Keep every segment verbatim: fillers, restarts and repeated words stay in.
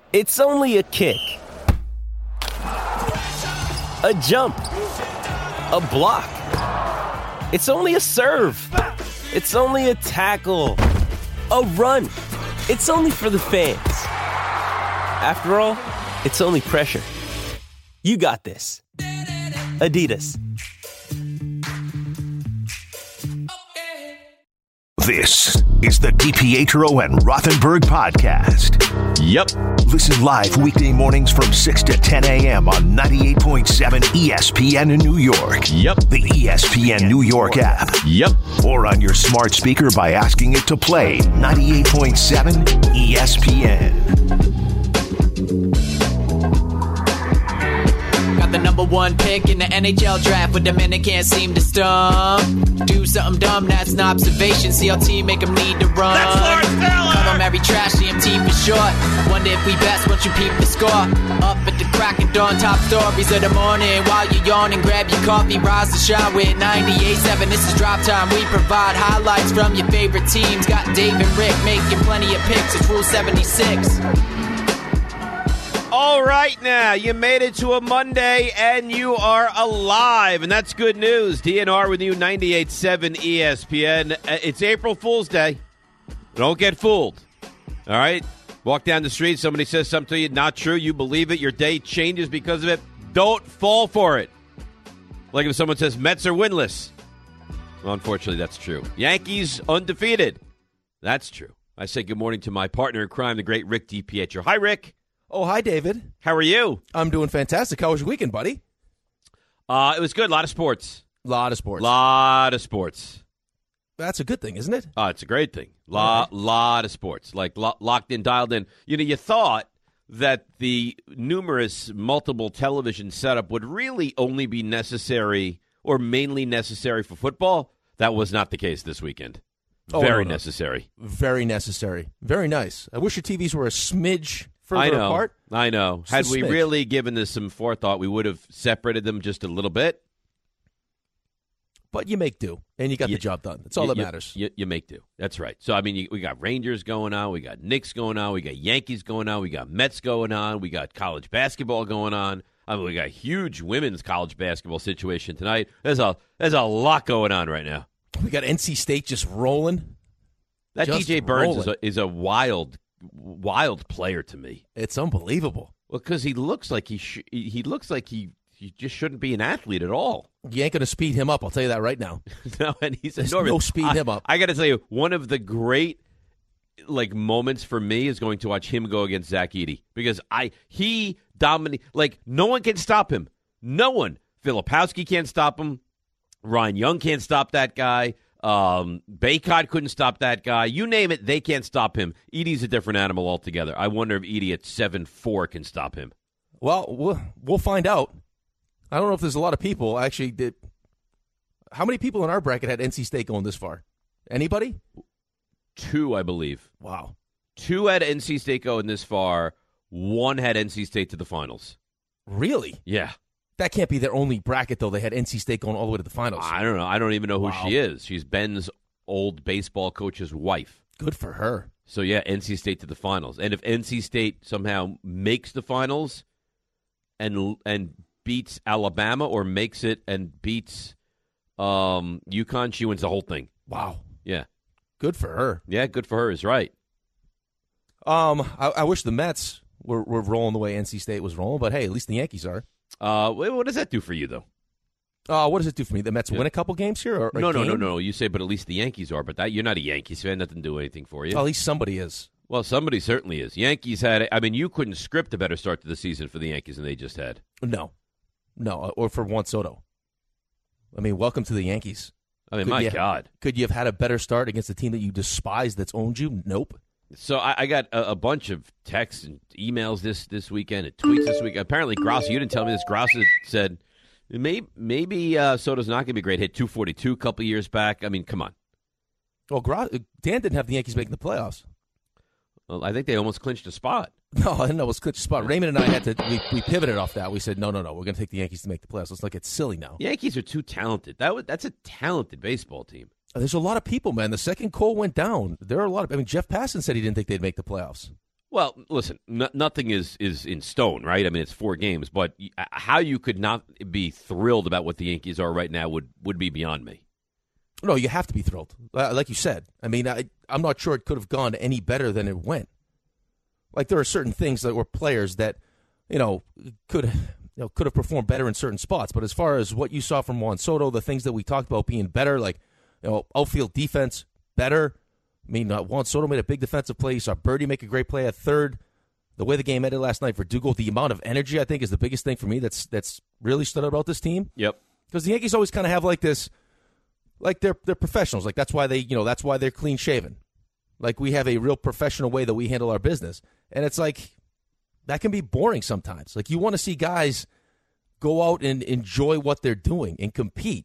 It's only a kick, a jump, a block. It's only a serve. It's only a tackle, a run. It's only for the fans. After all, it's only pressure. You got this. Adidas. This is the DiPietro and Rothenberg podcast. Yep. Listen live weekday mornings from six to ten a.m. on ninety-eight point seven E S P N in New York. Yep. The E S P N New York app. Yep. Or on your smart speaker by asking it to play ninety-eight point seven E S P N. The number one pick in the N H L draft, but the men that can't seem to stump. Do something dumb, that's an observation. C L T make them need to run. That's Lawrence Taylor! Call them every trash, C M T for short. Wonder if we best once you peep the score. Up at the crack of dawn, top stories of the morning. While you're yawning, grab your coffee, rise to shine with ninety-eight point seven. This is Drop Time. We provide highlights from your favorite teams. Got Dave and Rick making plenty of picks. It's Rule seventy-six. All right, now, you made it to a Monday, and you are alive, and that's good news. D N R with you, ninety-eight point seven E S P N. It's April Fool's Day. Don't get fooled, all right? Walk down the street, somebody says something to you, not true, you believe it, your day changes because of it. Don't fall for it. Like if someone says Mets are winless. Well, unfortunately, that's true. Yankees undefeated. That's true. I say good morning to my partner in crime, the great Rick DiPietro. Hi, Rick. Oh, hi, David. How are you? I'm doing fantastic. How was your weekend, buddy? Uh, it was good. A lot of sports. A lot of sports. A lot of sports. That's a good thing, isn't it? Oh, it's a great thing. Lot, right. lot of sports. Like lo- locked in, dialed in. You know, you thought that the numerous multiple television setup would really only be necessary or mainly necessary for football. That was not the case this weekend. Oh, Very no, no. necessary. Very necessary. Very nice. I wish your T Vs were a smidge further I know, apart. I know. Just Had a we smidge. really given this some forethought, we would have separated them just a little bit. But you make do, and you got You- the job done. That's all you, that you- matters. You, you make do. That's right. So, I mean, you, we got Rangers going on. We got Knicks going on. We got Yankees going on. We got Mets going on. We got college basketball going on. I mean, we got a huge women's college basketball situation tonight. There's a there's a lot going on right now. We got N C State just rolling. That Just D J Burns is rolling. a, is a wild, wild player to me. It's unbelievable. Well, because he looks like he sh- he looks like he, he just shouldn't be an athlete at all. You ain't going to speed him up, I'll tell you that right now. No, and he's There's enormous. no speed I, him up. I got to tell you, one of the great like moments for me is going to watch him go against Zach Edey because I he dominate like no one can stop him. No one. Filipowski can't stop him. Ryan Young can't stop that guy. Um, Baycott couldn't stop that guy. You name it, they can't stop him. Edey's a different animal altogether. I wonder if Edey at seven four can stop him. Well, we'll we'll find out. I don't know if there's a lot of people actually did. How many people in our bracket had N C State going this far? Anybody? Two, I believe. Wow. Two had N C State going this far. One had N C State to the finals. Really? Yeah. That can't be their only bracket, though. They had N C State going all the way to the finals. I don't know. I don't even know who Wow. she is. She's Ben's old baseball coach's wife. Good for her. So, yeah, N C State to the finals. And if N C State somehow makes the finals and and beats Alabama or makes it and beats um, UConn, she wins the whole thing. Wow. Yeah. Good for her. Yeah, good for her is right. Um, I, I wish the Mets were, were rolling the way N C State was rolling, but hey, at least the Yankees are. Uh, wh- what does that do for you, though? Uh, what does it do for me? The Mets Yeah. win a couple games here? Or a No, no, no, game? no. You say, but at least the Yankees are. But that you're not a Yankees fan. That doesn't do anything for you. Well, at least somebody is. Well, somebody certainly is. Yankees had, I mean, you couldn't script a better start to the season for the Yankees than they just had. No. No, or for Juan Soto. I mean, welcome to the Yankees. I mean, Could my you- God. Could you have had a better start against a team that you despise that's owned you? Nope. So I, I got a, a bunch of texts and emails this, this weekend and tweets this week. Apparently, Grossi, you didn't tell me this. Grossi said maybe, maybe uh, Soto's not going to be great. Hit two forty-two a couple years back. I mean, come on. Well, Gro- Dan didn't have the Yankees making the playoffs. Well, I think they almost clinched a spot. No, I didn't know it was a spot. Raymond and I had to, we, we pivoted off that. We said, no, no, no, we're going to take the Yankees to make the playoffs. Let's look, it's silly now. Yankees are too talented. That was, That's a talented baseball team. There's a lot of people, man. The second Cole went down, there are a lot of, I mean, Jeff Passan said he didn't think they'd make the playoffs. Well, listen, n- nothing is, is in stone, right? I mean, it's four games, but y- how you could not be thrilled about what the Yankees are right now would, would be beyond me. No, you have to be thrilled. Uh, like you said, I mean, I, I'm not sure it could have gone any better than it went. Like, there are certain things that were players that, you know, could you know, could have performed better in certain spots. But as far as what you saw from Juan Soto, the things that we talked about being better, like, you know, outfield defense better. I mean, uh, Juan Soto made a big defensive play. You saw Birdie make a great play at third. The way the game ended last night, Verdugo, the amount of energy, I think, is the biggest thing for me that's that's really stood out about this team. Yep. Because the Yankees always kind of have like this, like they're they're professionals. Like that's why they, you know, that's why they're clean shaven. Like we have a real professional way that we handle our business, and it's like that can be boring sometimes. Like you want to see guys go out and enjoy what they're doing and compete.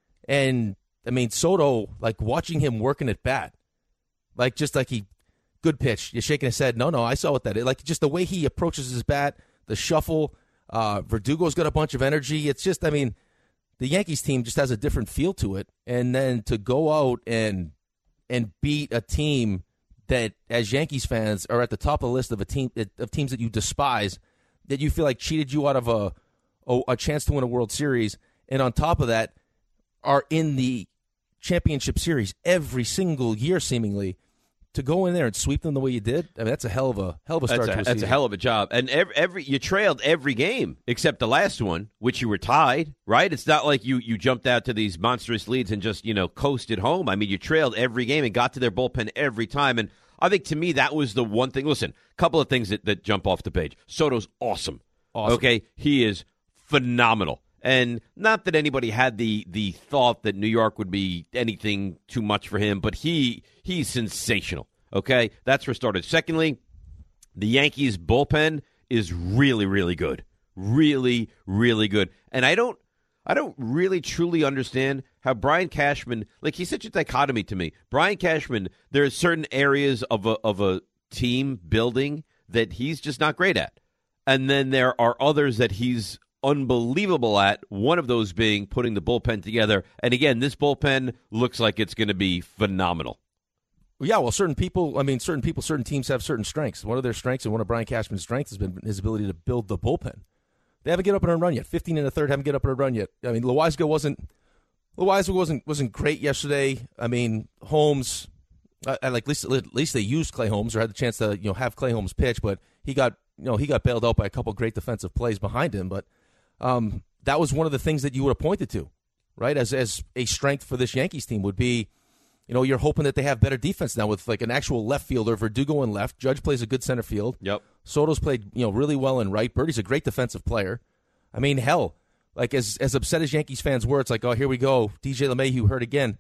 And I mean, Soto, like watching him working at bat. Like, just like he, good pitch. You're shaking his head. No, no, I saw what that is. Like, just the way he approaches his bat, the shuffle. Uh, Verdugo's got a bunch of energy. It's just, I mean, the Yankees team just has a different feel to it. And then to go out and and beat a team that, as Yankees fans, are at the top of the list of a team of teams that you despise, that you feel like cheated you out of a a, a chance to win a World Series, and on top of that, are in the championship series every single year, seemingly. To go in there and sweep them the way you did, I mean, that's a hell of a hell of a start That's a, to a that's season. a hell of a job. And every, every you trailed every game except the last one, which you were tied, right? It's not like you, you jumped out to these monstrous leads and just, you know, coasted home. I mean, you trailed every game and got to their bullpen every time. And I think, to me, that was the one thing. Listen, a couple of things that, that jump off the page. Soto's awesome. Awesome. Okay? He is phenomenal. And not that anybody had the the thought that New York would be anything too much for him, but he he's sensational. Okay, that's for starters. Secondly, the Yankees bullpen is really, really good, really, really good. And I don't, I don't really truly understand how Brian Cashman, like he's such a dichotomy to me. Brian Cashman, there are certain areas of a of a team building that he's just not great at, and then there are others that he's unbelievable at, one of those being putting the bullpen together. And again, this bullpen looks like it's going to be phenomenal. Yeah, well, certain people, I mean, certain people, certain teams have certain strengths. One of their strengths and one of Brian Cashman's strengths has been his ability to build the bullpen. They haven't get up on a run yet. fifteen in the third, haven't get up on a run yet. I mean, Loizaga wasn't Loizaga wasn't wasn't great yesterday. I mean, Holmes, uh, like at least at least they used Clay Holmes or had the chance to you know have Clay Holmes pitch, but he got you know he got bailed out by a couple of great defensive plays behind him. But Um, that was one of the things that you would have pointed to, right, as as a strength for this Yankees team would be, you know, you're hoping that they have better defense now with like an actual left fielder, Verdugo in left. Judge plays a good center field. Yep. Soto's played, you know, really well in right. Birdie's a great defensive player. I mean, hell, like as as upset as Yankees fans were, it's like, oh, here we go. D J LeMahieu hurt again.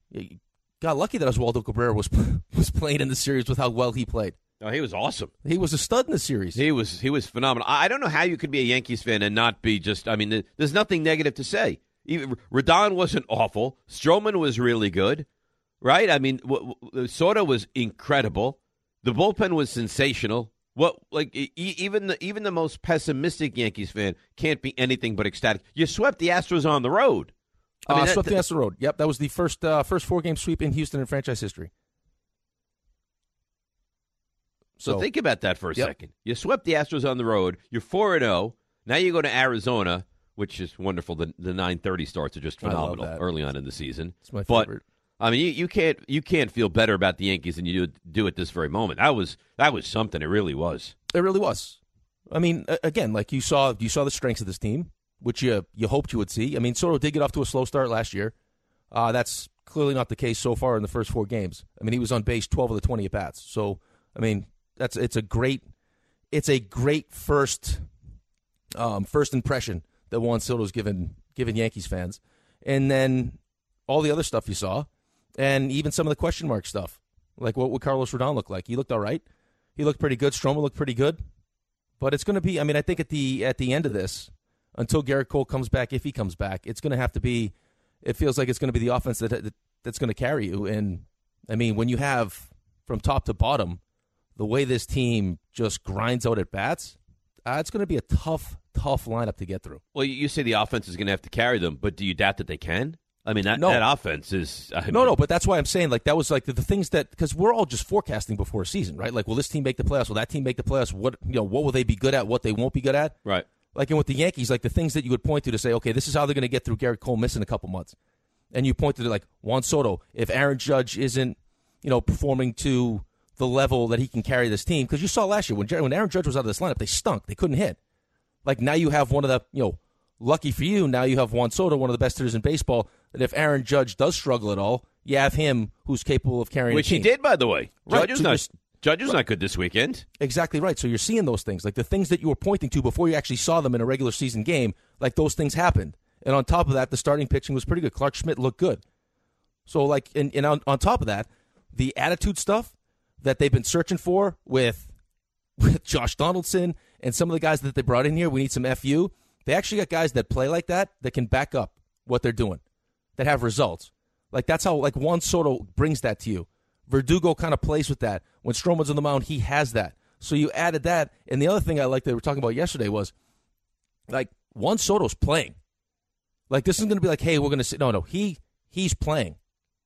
Got lucky that Oswaldo Cabrera was was playing in the series with how well he played. Oh, he was awesome. He was a stud in the series. He was he was phenomenal. I don't know how you could be a Yankees fan and not be just, I mean, there's nothing negative to say. Even Rodon wasn't awful. Stroman was really good, right? I mean, w- w- Soto was incredible. The bullpen was sensational. What like e- even the even the most pessimistic Yankees fan can't be anything but ecstatic. You swept the Astros on the road. I mean, uh, that, swept the Astros road. Yep, that was the first uh, first four game sweep in Houston in franchise history. So, so think about that for a yep. second. You swept the Astros on the road. You're four and oh. Now you go to Arizona, which is wonderful. The the nine thirty starts are just phenomenal early on in the season. It's my but, favorite. I mean, you, you can't you can't feel better about the Yankees than you do, do at this very moment. That was that was something. It really was. It really was. I mean, again, like you saw, you saw the strengths of this team, which you you hoped you would see. I mean, Soto did get off to a slow start last year. Uh, that's clearly not the case so far in the first four games. I mean, he was on base twelve of the twenty at bats. So, I mean, that's it's a great it's a great first um, first impression that Juan Soto's given given Yankees fans, and then all the other stuff you saw, and even some of the question mark stuff, like what would Carlos Rodon look like? He looked all right. He looked pretty good. Stroman looked pretty good. But it's going to be, I mean, I think at the at the end of this, until Garrett Cole comes back, if he comes back, it's going to have to be, it feels like it's going to be the offense that, that that's going to carry you. And, I mean, when you have, from top to bottom, the way this team just grinds out at bats, uh, it's going to be a tough, tough lineup to get through. Well, you say the offense is going to have to carry them, but do you doubt that they can? I mean, that, No. that offense is... I No, mean, no, but that's why I'm saying, like, that was, like, the, the things that... Because we're all just forecasting before a season, right? Like, will this team make the playoffs? Will that team make the playoffs? What, you know, what will they be good at? What they won't be good at? Right. Like, and with the Yankees, like, the things that you would point to to say, okay, this is how they're going to get through Garrett Cole missing a couple months. And you point to, like, Juan Soto. If Aaron Judge isn't, you know, performing to the level that he can carry this team... Because you saw last year, when, when Aaron Judge was out of this lineup, they stunk. They couldn't hit. Like, now you have one of the, you know... Lucky for you, now you have Juan Soto, one of the best hitters in baseball, that if Aaron Judge does struggle at all, you have him who's capable of carrying Which a team. he did, by the way. Right. Judge is So not, you're- Judge is right. not good this weekend. Exactly right. So you're seeing those things, like the things that you were pointing to before you actually saw them in a regular season game, like those things happened. And on top of that, the starting pitching was pretty good. Clark Schmidt looked good. So, like, and, and on, on top of that, the attitude stuff that they've been searching for with, with Josh Donaldson and some of the guys that they brought in here, we need some F U. They actually got guys that play like that that can back up what they're doing, that have results. Like, that's how, like, Juan Soto brings that to you. Verdugo kind of plays with that. When Stroman's on the mound, he has that. So you added that. And the other thing I like that we were talking about yesterday was, like, Juan Soto's playing. Like, this is going to be like, hey, we're going to sit. No, no, he he's playing.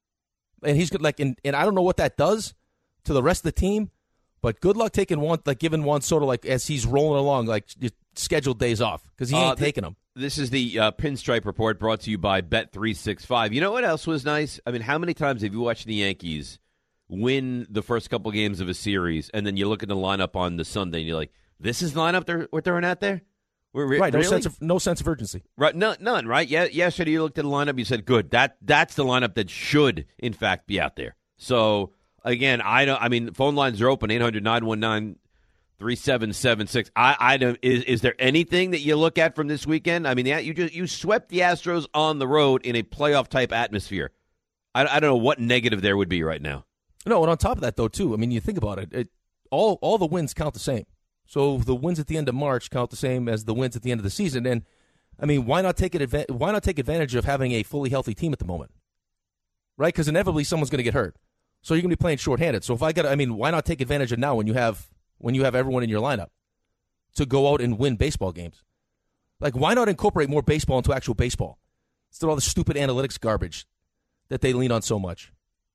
And he's good. Like, and, and I don't know what that does to the rest of the team, but good luck taking one, like, giving Juan Soto, like, as he's rolling along, like, just scheduled days off, because he ain't Uh, th- taking them. This is the uh, Pinstripe Report brought to you by Bet three sixty-five. You know what else was nice? I mean, how many times have you watched the Yankees win the first couple games of a series, and then you look at the lineup on the Sunday, and you're like, this is the lineup they're, we're throwing out there? We're, re- Right, no really? sense of no sense of urgency. Right, none, none, right? Yeah, yesterday you looked at the lineup, you said, good, that that's the lineup that should, in fact, be out there. So, again, I don't. I mean, phone lines are open, eight hundred, nine one nine, three seven seven six. I, I don't. Is, is there anything that you look at from this weekend? I mean, you just you swept the Astros on the road in a playoff type atmosphere. I, I don't know what negative there would be right now. No, and on top of that, though, too, I mean, you think about it, it all all the wins count the same. So the wins at the end of March count the same as the wins at the end of the season. And I mean, why not take it? Adva- why not take advantage of having a fully healthy team at the moment? Right? Because inevitably someone's going to get hurt, so you're going to be playing shorthanded. So if I got, I mean, why not take advantage of now when you have when you have everyone in your lineup to go out and win baseball games? Like, why not incorporate more baseball into actual baseball instead of all the stupid analytics garbage that they lean on so much?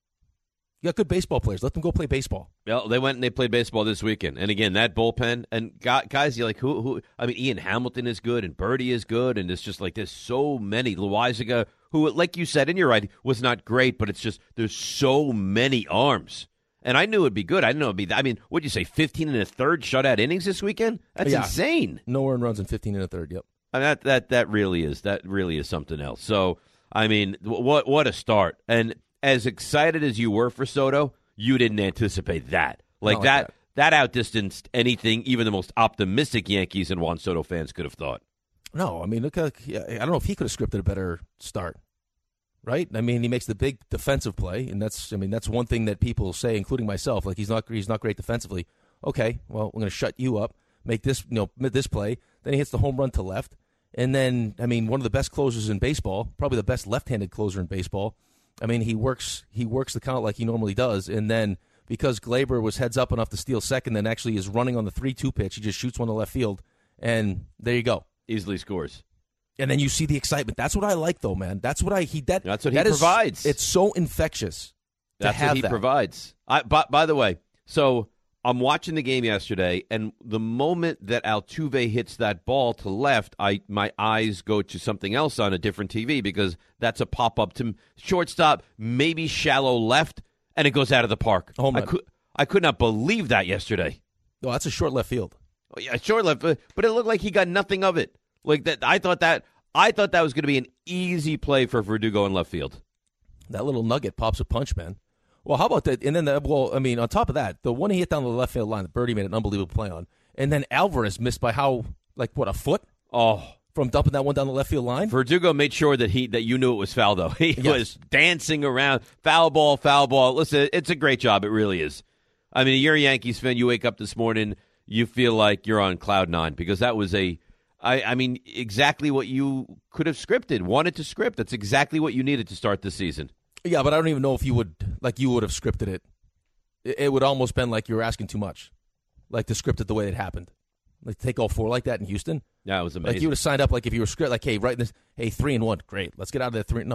You got good baseball players. Let them go play baseball. Well, they went and they played baseball this weekend. And again, that bullpen and guys, you're like, who? Who? I mean, Ian Hamilton is good, and Birdie is good, and it's just like there's so many. Loizaga, who, like you said, and you're right, was not great, but it's just there's so many arms. And I knew it'd be good. I didn't know it'd be. That. I mean, what'd you say? fifteen and a third shutout innings this weekend? That's Yeah. insane. No earned runs in fifteen and a third. Yep. I mean, that that that really is that really is something else. So, I mean, what what a start! And as excited as you were for Soto, you didn't anticipate that. Like Not like that, that. that outdistanced anything even the most optimistic Yankees and Juan Soto fans could have thought. No, I mean, look, at, I don't know if he could have scripted a better start, right? I mean, he makes the big defensive play, and that's, I mean, that's one thing that people say, including myself, like he's not, he's not great defensively. Okay, well, we're going to shut you up, make this, you know, this play. Then he hits the home run to left, and then, I mean, one of the best closers in baseball, probably the best left-handed closer in baseball. I mean, he works, he works the count like he normally does, and then because Glaber was heads up enough to steal second, then actually is running on the three two pitch, he just shoots one to left field, and there you go. Easily scores. And then you see the excitement. That's what I like, though, man. That's what I he that. That's what that he is- provides. It's so infectious. To That's have what he that. provides. I, by, by the way, so I'm watching the game yesterday, and the moment that Altuve hits that ball to left, I my eyes go to something else on a different T V because that's a pop up to shortstop, maybe shallow left, and it goes out of the park. Home I run. could I could not believe that yesterday. Oh, that's a short left field. Oh, yeah, short left, but but it looked like he got nothing of it. Like that, I thought that I thought that was going to be an easy play for Verdugo in left field. That little nugget pops a punch, man. Well, how about that? And then, the, well, I mean, on top of that, the one he hit down the left field line, that Birdie made an unbelievable play on. And then Alvarez missed by how, like, what, a foot Oh, from dumping that one down the left field line? Verdugo made sure that he that you knew it was foul, though. He Yes. was dancing around, foul ball, foul ball. Listen, it's a great job. It really is. I mean, you're a Yankees fan. You wake up this morning, you feel like you're on cloud nine because that was a, I, I mean, exactly what you could have scripted, wanted to script. That's exactly what you needed to start the season. Yeah, but I don't even know if you would, like, you would have scripted it. It, it would almost been like you were asking too much, like to script it the way it happened. Like, take all four like that in Houston. Yeah, it was amazing. Like, you would have signed up, like, if you were script, like, hey, right in this, hey, three and one, great. Let's get out of there three. No,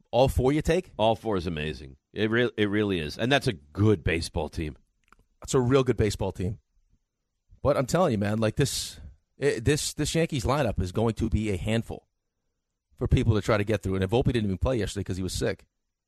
all four you take? All four is amazing. It, re- it really is. And that's a good baseball team. It's a real good baseball team. But I'm telling you, man, like this, it, this, this Yankees lineup is going to be a handful for people to try to get through. And Volpe didn't even play yesterday because he was sick.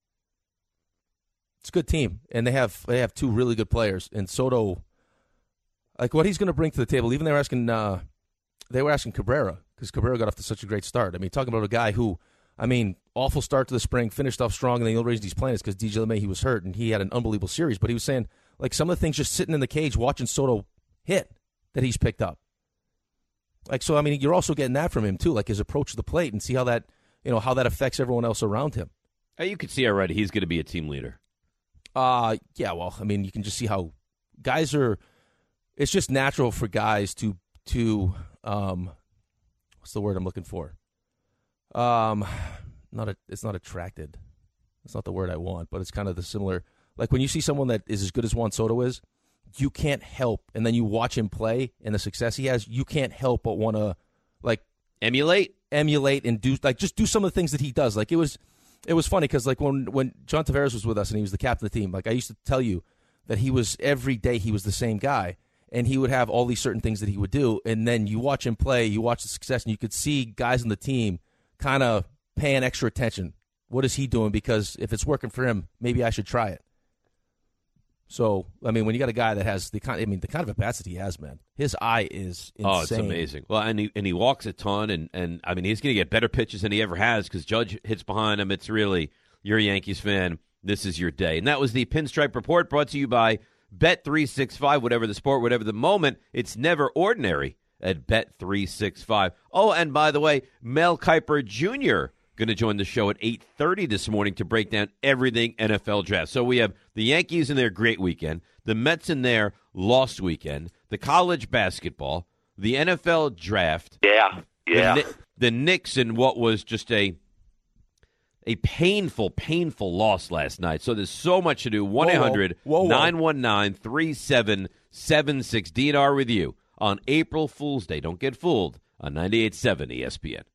It's a good team, and they have they have two really good players. And Soto, like what he's going to bring to the table. Even they were asking, uh, they were asking Cabrera because Cabrera got off to such a great start. I mean, talking about a guy who, I mean, awful start to the spring, finished off strong, and the only reason he's playing is because D J LeMay, he was hurt, and he had an unbelievable series. But he was saying, like, some of the things just sitting in the cage watching Soto hit that he's picked up. Like, so, I mean, you're also getting that from him, too, like his approach to the plate and see how that, you know, how that affects everyone else around him. You can see already he's going to be a team leader. Uh, yeah, well, I mean, you can just see how guys are, it's just natural for guys to, to um, what's the word I'm looking for? Um, not a, it's not attracted. That's not the word I want, but it's kind of the similar, like when you see someone that is as good as Juan Soto is, you can't help, and then you watch him play and the success he has, you can't help but want to, like, emulate, emulate, and do like just do some of the things that he does. Like it was, it was funny because like when when John Tavares was with us and he was the captain of the team, like I used to tell you that he was every day he was the same guy, and he would have all these certain things that he would do, and then you watch him play, you watch the success, and you could see guys on the team kind of paying extra attention. What is he doing? Because if it's working for him, maybe I should try it. So, I mean, when you got a guy that has the kind, I mean, the kind of at bats that he has, man, his eye is insane. Oh, it's amazing. Well, and he and he walks a ton, and, and I mean, he's going to get better pitches than he ever has because Judge hits behind him. It's really, you're a Yankees fan, this is your day. And that was the Pinstripe Report brought to you by Bet three sixty-five, whatever the sport, whatever the moment, it's never ordinary at Bet three sixty-five. Oh, and by the way, Mel Kiper Junior going to join the show at eight thirty this morning to break down everything N F L draft. So we have the Yankees in their great weekend, the Mets in their lost weekend, the college basketball, the N F L draft. Yeah, yeah. The, the Knicks in what was just a a painful, painful loss last night. So there's so much to do. one eight hundred nine one nine three seven seven six. D N R with you on April Fool's Day. Don't get fooled on ninety-eight point seven E S P N.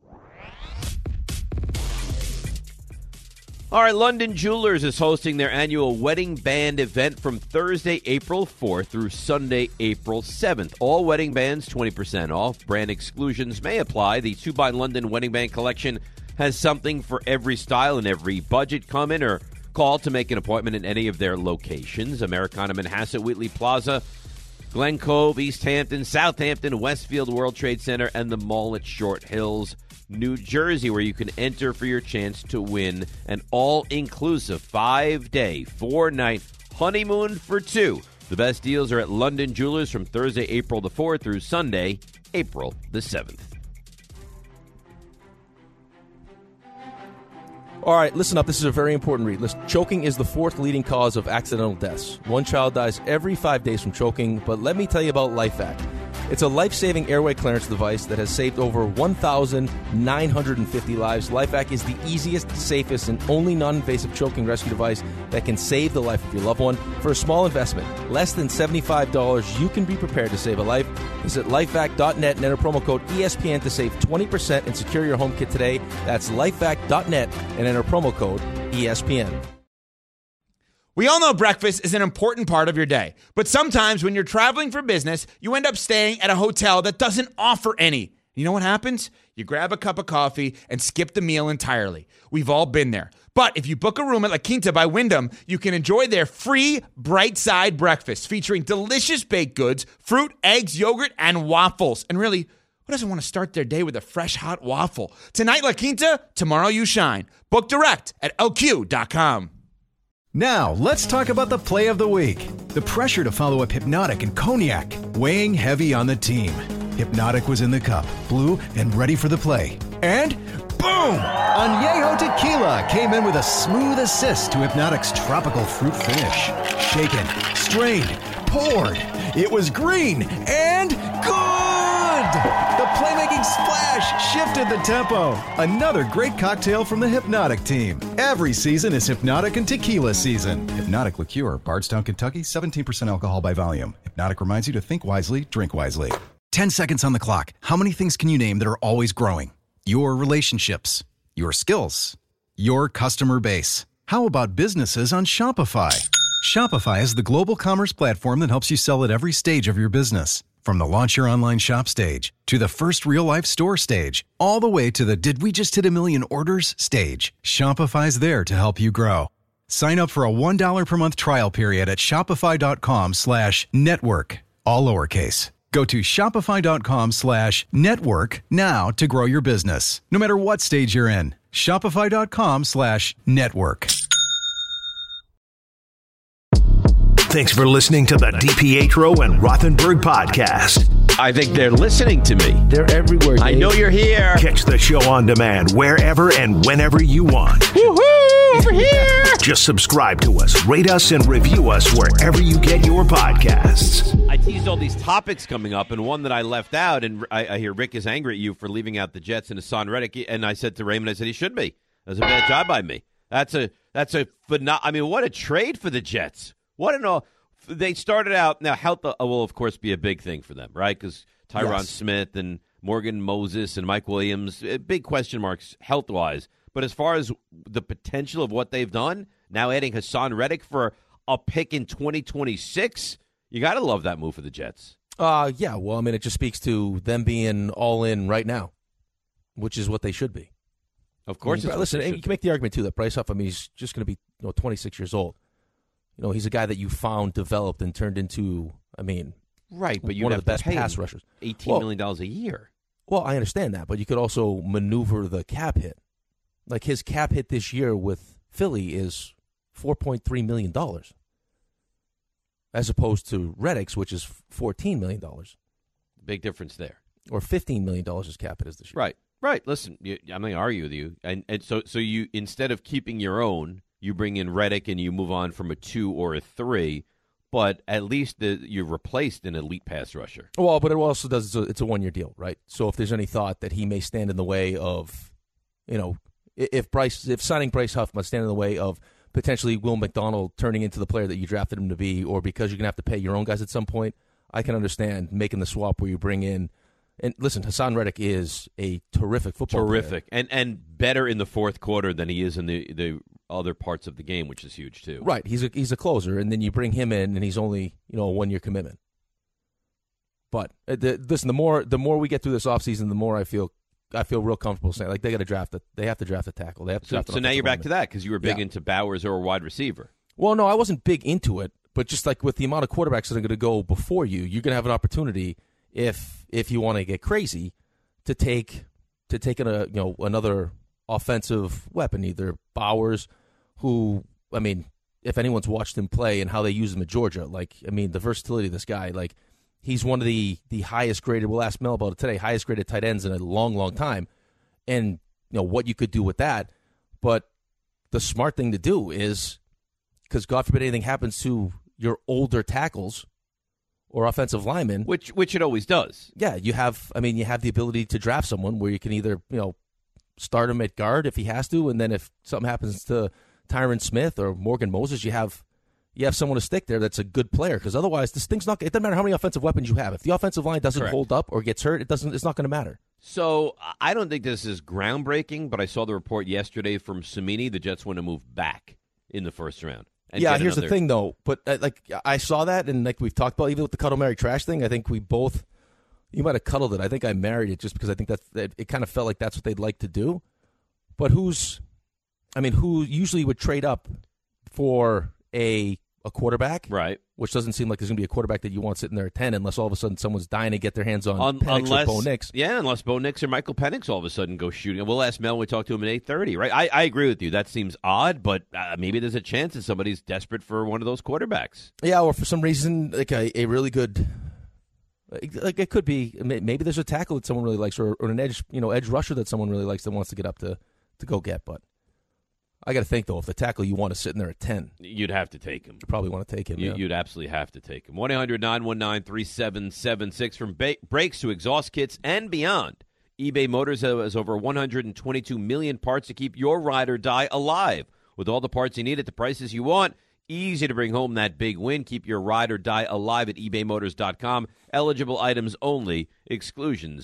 All right, London Jewelers is hosting their annual wedding band event from Thursday, April fourth through Sunday, April seventh. All wedding bands, twenty percent off. Brand exclusions may apply. The two by London Wedding Band Collection has something for every style and every budget. Come in or call to make an appointment in any of their locations. Americana, Manhasset, Wheatley Plaza, Glen Cove, East Hampton, Southampton, Westfield World Trade Center, and the Mall at Short Hills, New Jersey, where you can enter for your chance to win an all-inclusive five-day, four-night honeymoon for two. The best deals are at London Jewelers from Thursday, April the fourth through Sunday, April the seventh. All right, listen up. This is a very important read. Listen, choking is the fourth leading cause of accidental deaths. One child dies every five days from choking, but let me tell you about LifeVac. It's a life-saving airway clearance device that has saved over one thousand nine hundred fifty lives. LifeVac is the easiest, safest, and only non-invasive choking rescue device that can save the life of your loved one. For a small investment, less than seventy-five dollars, you can be prepared to save a life. Visit lifevac dot net and enter promo code E S P N to save twenty percent and secure your home kit today. That's lifevac dot net and enter promo code E S P N. We all know breakfast is an important part of your day, but sometimes when you're traveling for business, you end up staying at a hotel that doesn't offer any. You know what happens? You grab a cup of coffee and skip the meal entirely. We've all been there. But if you book a room at La Quinta by Wyndham, you can enjoy their free Bright Side breakfast featuring delicious baked goods, fruit, eggs, yogurt, and waffles. And really, who doesn't want to start their day with a fresh, hot waffle? Tonight, La Quinta, tomorrow you shine. Book direct at L Q dot com. Now, let's talk about the play of the week. The pressure to follow up Hypnotic and Cognac, weighing heavy on the team. Hypnotic was in the cup, blue, and ready for the play. And boom! Añejo Tequila came in with a smooth assist to Hypnotic's tropical fruit finish. Shaken, strained, poured. It was green and good! The playmaking splash shifted the tempo. Another great cocktail from the Hypnotic team. Every season is Hypnotic and Tequila season. Hypnotic Liqueur, Bardstown, Kentucky, seventeen percent alcohol by volume. Hypnotic reminds you to think wisely, drink wisely. Ten seconds on the clock. How many things can you name that are always growing? Your relationships, your skills, your customer base. How about businesses on Shopify? Shopify is the global commerce platform that helps you sell at every stage of your business. From the launch your online shop stage, to the first real-life store stage, all the way to the did we just hit a million orders stage, Shopify's there to help you grow. Sign up for a one dollar per month trial period at shopify.com slash network, all lowercase. Go to shopify.com slash network now to grow your business, no matter what stage you're in. Shopify.com slash network. Thanks for listening to the DiPietro and Rothenberg podcast. I think they're listening to me. They're everywhere, Dave. I know you're here. Catch the show on demand wherever and whenever you want. Woohoo! Over here! Just subscribe to us, rate us, and review us wherever you get your podcasts. I teased all these topics coming up, and one that I left out, and I, I hear Rick is angry at you for leaving out the Jets and Hassan Reddick, and I said to Raymond, I said he should be. That was a bad job by me. That's a that's a phenom- I mean, what a trade for the Jets. What an all. They started out, now health will, of course, be a big thing for them, right? Because Tyron Yes. Smith and Morgan Moses and Mike Williams, big question marks health-wise. But as far as the potential of what they've done, now adding Hassan Reddick for a pick in twenty twenty-six, you got to love that move for the Jets. Uh, yeah, well, I mean, it just speaks to them being all in right now, which is what they should be. Of course. I mean, it's listen, what they you should can make the argument, too, that Bryce Huff, I mean, he's just going to be you know, twenty-six years old. You know, he's a guy that you found, developed, and turned into, I mean, right, but you one of have the best to pay pass him rushers. eighteen Well- million dollars a year. Well, I understand that, but you could also maneuver the cap hit. Like his cap hit this year with Philly is four point three million dollars, as opposed to Reddick's, which is fourteen million dollars. Big difference there. Or fifteen million dollars his cap hit is this year. Right, right. Listen, you, I'm not going to argue with you. And, and so, so you instead of keeping your own, you bring in Reddick and you move on from a two or a three, but at least the, you're replaced an elite pass rusher. Well, but it also does, it's a, it's a one-year deal, right? So if there's any thought that he may stand in the way of, you know, if Bryce, if signing Bryce Huff must stand in the way of potentially Will McDonald turning into the player that you drafted him to be, or because you're going to have to pay your own guys at some point, I can understand making the swap where you bring in, and listen, Hassan Reddick is a terrific football Terrific. player. And and better in the fourth quarter than he is in the, the other parts of the game, which is huge too. Right. He's a he's a closer, and then you bring him in, and he's only you know a one year commitment. But uh, the, listen, the more the more we get through this offseason, the more I feel I feel real comfortable saying like they got to draft a they have to draft a tackle. They have to So, draft an so now offensive you're back lineman. to that because you were big Yeah. into Bowers or a wide receiver. Well, no, I wasn't big into it, but just like with the amount of quarterbacks that are going to go before you, you're going to have an opportunity if if you want to get crazy to take to take in a you know another offensive weapon, either Bowers, who I mean, if anyone's watched him play and how they use him at Georgia, like I mean, the versatility of this guy, like he's one of the the highest graded. We'll ask Mel about it today. Highest graded tight ends in a long, long time, and you know what you could do with that. But the smart thing to do is, because God forbid anything happens to your older tackles or offensive linemen, Which which it always does. yeah, you have. I mean, you have the ability to draft someone where you can either you know start him at guard if he has to, and then if something happens to Tyron Smith or Morgan Moses, you have you have someone to stick there that's a good player. Because otherwise, this thing's not. It doesn't matter how many offensive weapons you have. If the offensive line doesn't Correct. hold up or gets hurt, it doesn't. It's not going to matter. So I don't think this is groundbreaking, but I saw the report yesterday from Samini. The Jets want to move back in the first round. and Yeah, get here's another- the thing though. But uh, like I saw that, and like we've talked about, even with the Cuddle Mary Trash thing, I think we both. You might have cuddled it. I think I married it just because I think that's that it kind of felt like that's what they'd like to do. But who's, I mean, who usually would trade up for a a quarterback, Right. which doesn't seem like there's going to be a quarterback that you want sitting there at ten, unless all of a sudden someone's dying to get their hands on Un- Penix unless, or Bo Nix. yeah, unless Bo Nix or Michael Penix all of a sudden go shooting. We'll ask Mel when we talk to him at eight thirty, right? I, I agree with you. That seems odd, but uh, maybe there's a chance that somebody's desperate for one of those quarterbacks. Yeah, or for some reason, like a, a really good, like it could be. Maybe there's a tackle that someone really likes, or, or an edge, you know, edge rusher that someone really likes that wants to get up to, to go get. But I got to think though, if the tackle you want is sitting there at ten, You'd have to take him. you probably want to take him. You, yeah. You'd absolutely have to take him. one eight hundred nine one nine three seven seven six. From ba- brakes to exhaust kits and beyond, eBay Motors has over one hundred twenty-two million parts to keep your ride or die alive. With all the parts you need at the prices you want, easy to bring home that big win. Keep your ride or die alive at ebay motors dot com. Eligible items only. Exclusions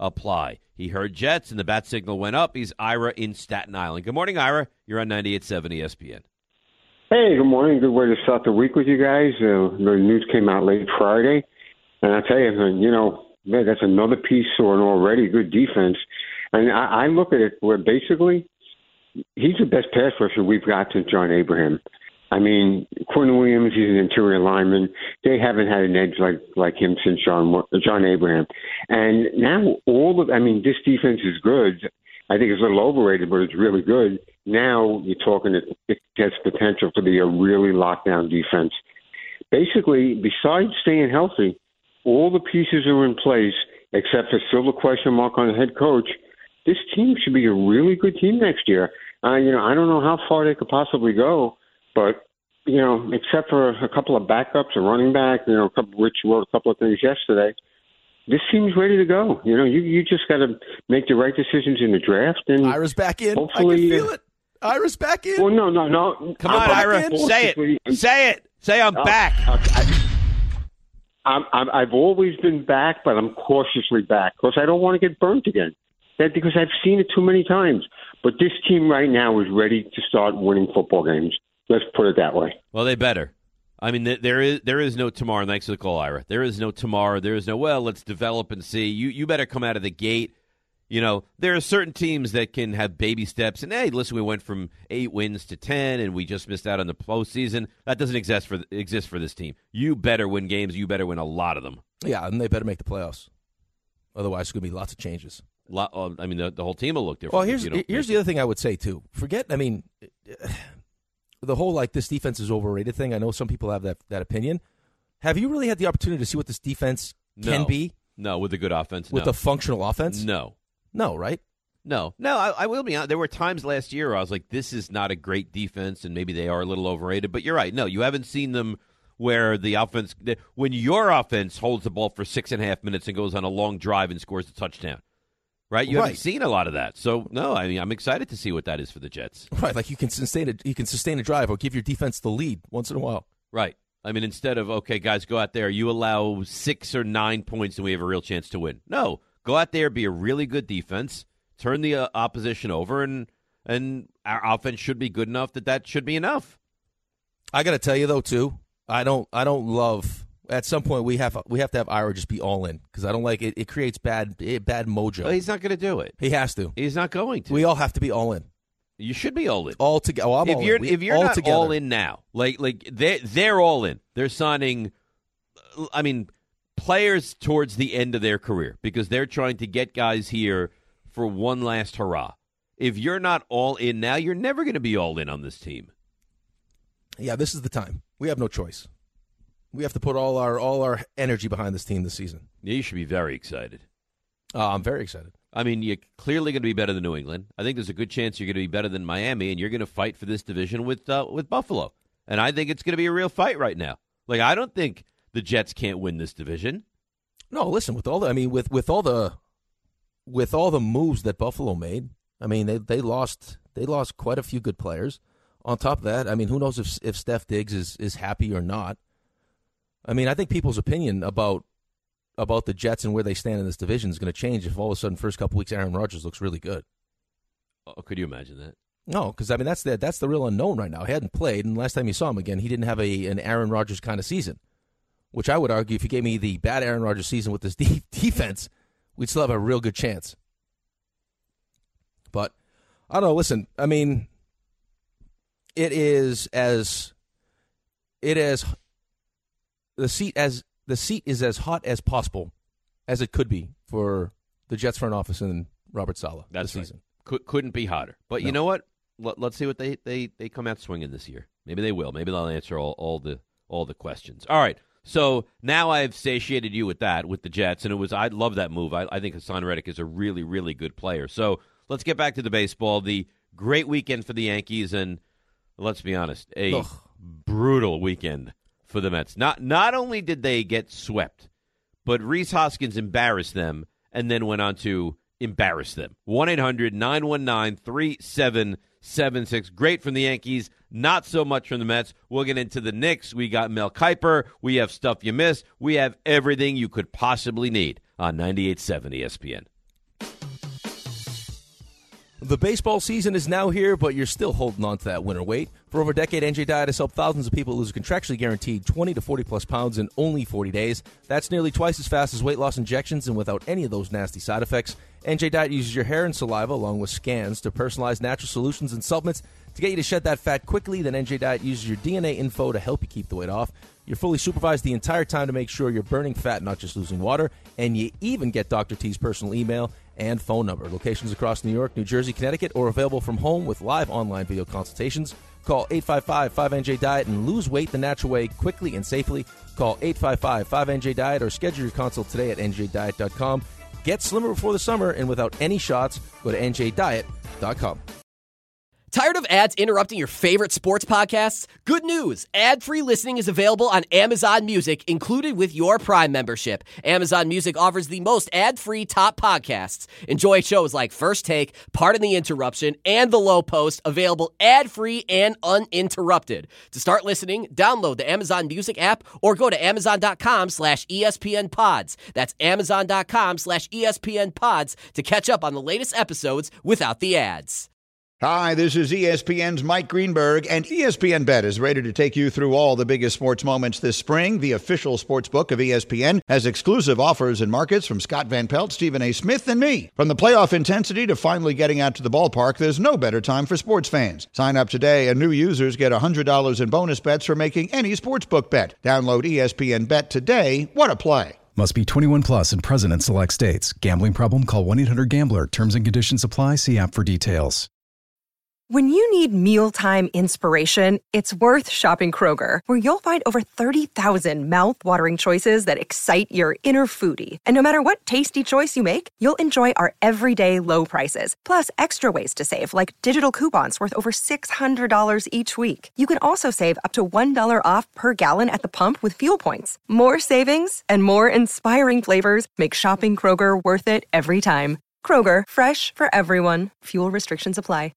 apply. He heard Jets, and the bat signal went up. He's Ira in Staten Island. Good morning, Ira. You're on ninety-eight point seven E S P N. Hey, good morning. Good way to start the week with you guys. Uh, the news came out late Friday, and I tell you, you know, man, that's another piece or an already good defense. And I, I look at it where basically he's the best pass rusher we've got since John Abraham. I mean, Quinn Williams, he's an interior lineman. They haven't had an edge like like him since John John Abraham. And now all of, I mean, this defense is good. I think it's a little overrated, but it's really good. Now you're talking that it has potential to be a really lockdown defense. Basically, besides staying healthy, all the pieces are in place except for still the question mark on the head coach. This team should be a really good team next year. Uh, you know, I don't know how far they could possibly go. But, you know, except for a couple of backups, a running back, you know, a couple, Rich wrote a couple of things yesterday, this team's ready to go. You know, you, you just got to make the right decisions in the draft. And Ira's back in. Hopefully, I can feel it. Ira's back in. Well, no, no, no. Come on, Ira. Say it. Say it. Say I'm uh, back. I, I'm, I'm, I've always been back, but I'm cautiously back because I don't want to get burnt again. That because I've seen it too many times. But this team right now is ready to start winning football games. Let's put it that way. Well, they better. I mean, there is there is no tomorrow. Thanks for the call, Ira. There is no tomorrow. There is no, well, let's develop and see. You you better come out of the gate. You know, there are certain teams that can have baby steps. And, hey, listen, we went from eight wins to ten, and we just missed out on the postseason. That doesn't exist for exist for this team. You better win games. You better win a lot of them. Yeah, and they better make the playoffs. Otherwise, there's going to be lots of changes. Lot, uh, I mean, the, the whole team will look different. Well, here's here's the other thing I would say, too. Forget, I mean, the whole, like, this defense is overrated thing. I know some people have that, that opinion. Have you really had the opportunity to see what this defense can no. be? No, with a good offense, With no. a functional offense? No. No, right? No. No, I, I will be honest. There were times last year where I was like, this is not a great defense, and maybe they are a little overrated. But you're right. No, you haven't seen them where the offense – when your offense holds the ball for six and a half minutes and goes on a long drive and scores a touchdown. Right? You right. haven't seen a lot of that. So, no, I mean, I'm excited to see what that is for the Jets. Right, like you can sustain a, you can sustain a drive or give your defense the lead once in a while. Right. I mean, instead of, okay, guys, go out there, you allow six or nine points and we have a real chance to win. No, go out there, be a really good defense, turn the uh, opposition over, and and our offense should be good enough that that should be enough. I got to tell you, though, too, I don't I don't love – at some point we have we have to have Ira just be all in because I don't like it. It creates bad it, bad mojo. Well, he's not going to do it. He has to. He's not going to. We all have to be all in. You should be all in. All together. Oh, if all you're in. We, if you're all not together. all in now, like like they they're all in. They're signing. I mean, players towards the end of their career because they're trying to get guys here for one last hurrah. If you're not all in now, you're never going to be all in on this team. Yeah, this is the time. We have no choice. We have to put all our all our energy behind this team this season. Yeah, you should be very excited. Uh, I'm very excited. I mean, you're clearly going to be better than New England. I think there's a good chance you're going to be better than Miami, and you're going to fight for this division with uh, with Buffalo. And I think it's going to be a real fight right now. Like, I don't think the Jets can't win this division. No, listen, with all the, I mean, with, with all the, with all the moves that Buffalo made, I mean, they they lost they lost quite a few good players. On top of that, I mean, who knows if if Steph Diggs is, is happy or not. I mean, I think people's opinion about about the Jets and where they stand in this division is going to change if all of a sudden first couple weeks Aaron Rodgers looks really good. Oh, could you imagine that? No, because I mean that's the that's the real unknown right now. He hadn't played, and last time you saw him again, he didn't have a an Aaron Rodgers kind of season. Which I would argue, if you gave me the bad Aaron Rodgers season with this de- defense, we'd still have a real good chance. But I don't know. Listen, I mean, it is as it is the seat as the seat is as hot as possible as it could be for the Jets front office and Robert Saleh That's this right. season. Could, couldn't be hotter. But No. you know what? Let, let's see what they, they, they come out swinging this year. Maybe they will. Maybe they'll answer all, all the all the questions. All right. So now I've satiated you with that, with the Jets, and it was I love that move. I, I think Hassan Reddick is a really, really good player. So let's get back to the baseball. The great weekend for the Yankees, and let's be honest, a Ugh. brutal weekend for the Mets. Not not only did they get swept, but Rhys Hoskins embarrassed them and then went on to embarrass them. one eight hundred nine one nine three seven seven six. Great from the Yankees. Not so much from the Mets. We'll get into the Knicks. We got Mel Kiper. We have stuff you missed. We have everything you could possibly need on ninety-eight point seven E S P N. The baseball season is now here, but you're still holding on to that winter weight. For over a decade, N J Diet has helped thousands of people lose a contractually guaranteed twenty to forty plus pounds in only forty days. That's nearly twice as fast as weight loss injections and without any of those nasty side effects. N J Diet uses your hair and saliva along with scans to personalize natural solutions and supplements to get you to shed that fat quickly. Then N J Diet uses your D N A info to help you keep the weight off. You're fully supervised the entire time to make sure you're burning fat, not just losing water. And you even get Doctor T's personal email and phone number. Locations across New York, New Jersey, Connecticut, or available from home with live online video consultations. Call eight five five, five N J diet and lose weight the natural way quickly and safely. Call eight five five, five N J diet or schedule your consult today at N J diet dot com. Get slimmer before the summer and without any shots. Go to N J diet dot com. Tired of ads interrupting your favorite sports podcasts? Good news! Ad-free listening is available on Amazon Music, included with your Prime membership. Amazon Music offers the most ad-free top podcasts. Enjoy shows like First Take, Pardon the Interruption, and The Low Post, available ad-free and uninterrupted. To start listening, download the Amazon Music app or go to amazon.com slash ESPN pods. That's amazon.com slash ESPN pods to catch up on the latest episodes without the ads. Hi, this is E S P N's Mike Greenberg, and E S P N Bet is ready to take you through all the biggest sports moments this spring. The official sports book of E S P N has exclusive offers and markets from Scott Van Pelt, Stephen A. Smith, and me. From the playoff intensity to finally getting out to the ballpark, there's no better time for sports fans. Sign up today, and new users get one hundred dollars in bonus bets for making any sportsbook bet. Download E S P N Bet today. What a play. Must be twenty-one plus and present in select states. Gambling problem? Call one eight hundred gambler. Terms and conditions apply. See app for details. When you need mealtime inspiration, it's worth shopping Kroger, where you'll find over thirty thousand mouth-watering choices that excite your inner foodie. And no matter what tasty choice you make, you'll enjoy our everyday low prices, plus extra ways to save, like digital coupons worth over six hundred dollars each week. You can also save up to one dollar off per gallon at the pump with fuel points. More savings and more inspiring flavors make shopping Kroger worth it every time. Kroger, fresh for everyone. Fuel restrictions apply.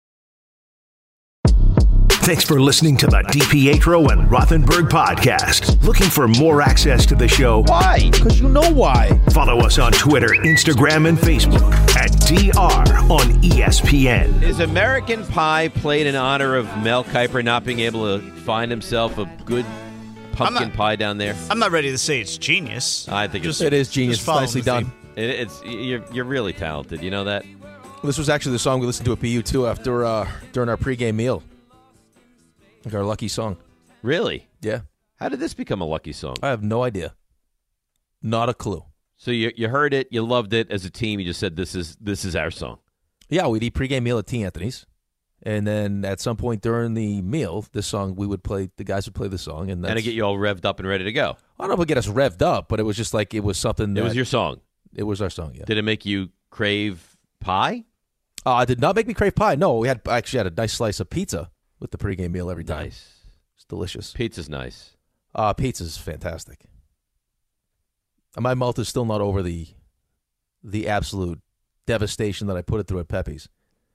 Thanks for listening to the DiPietro and Rothenberg podcast. Looking for more access to the show? Why? Because you know why. Follow us on Twitter, Instagram, and Facebook at D R on E S P N. Is American Pie played in honor of Mel Kiper not being able to find himself a good pumpkin not, pie down there? I'm not ready to say it's genius. I think just, it's, it is genius. It's nicely done. It, it's you're you're really talented. You know that. This was actually the song we listened to at B U too after uh, during our pregame meal. Like our lucky song. Really? Yeah. How did this become a lucky song? I have no idea. Not a clue. So you you heard it, you loved it as a team. You just said this is this is our song. Yeah, we'd eat pregame meal at T. Anthony's, and then at some point during the meal, this song we would play. The guys would play the song, and that's, and to get you all revved up and ready to go. I don't know if it get us revved up, but it was just like it was something. That, it was your song. It was our song. Yeah. Did it make you crave pie? Uh, it did not make me crave pie. No, we had I actually had a nice slice of pizza with the pregame meal every time. Nice. It's delicious. Pizza's nice. Uh, pizza's fantastic. And my mouth is still not over the the absolute devastation that I put it through at Pepe's.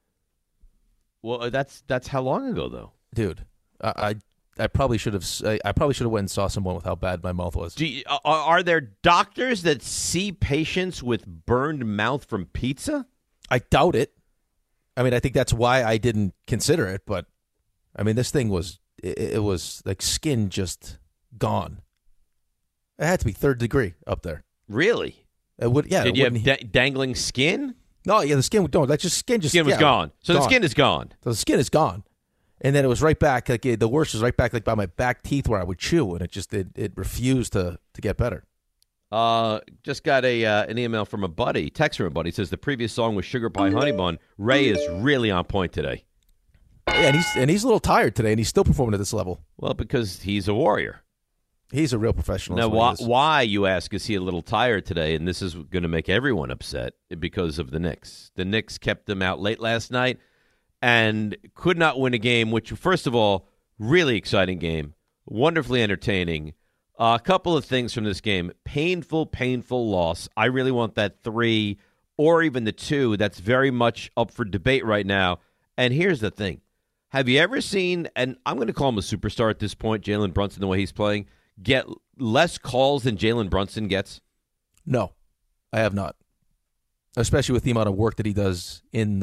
Well, that's that's how long ago though, dude? I I, I probably should have I, I probably should have went and saw someone with how bad my mouth was. Do you, are, are there doctors that see patients with burned mouth from pizza? I doubt it. I mean, I think that's why I didn't consider it, but I mean, this thing was, it, it was like skin just gone. It had to be third degree up there. Really? It would, yeah. Did you have da- dangling skin? No, yeah, the skin, no, that's just skin. Just Skin was yeah, gone. So gone. the skin is gone. So the skin is gone. And then it was right back, like the worst was right back like by my back teeth where I would chew, and it just, it, it refused to, to get better. Uh, just got a uh, an email from a buddy, text from a buddy. Says the previous song was Sugar Pie Honey Bun. Ray is really on point today. Yeah, and he's and he's a little tired today, and he's still performing at this level. Well, because he's a warrior. He's a real professional. Now, why, why, you ask, is he a little tired today? And this is going to make everyone upset because of the Knicks. The Knicks kept them out late last night and could not win a game, which, first of all, really exciting game, wonderfully entertaining. Uh, a couple of things from this game. Painful, painful loss. I really want that three or even the two. That's very much up for debate right now. And here's the thing. Have you ever seen, and I'm going to call him a superstar at this point, Jalen Brunson, the way he's playing, get less calls than Jalen Brunson gets? No, I have not. Especially with the amount of work that he does in the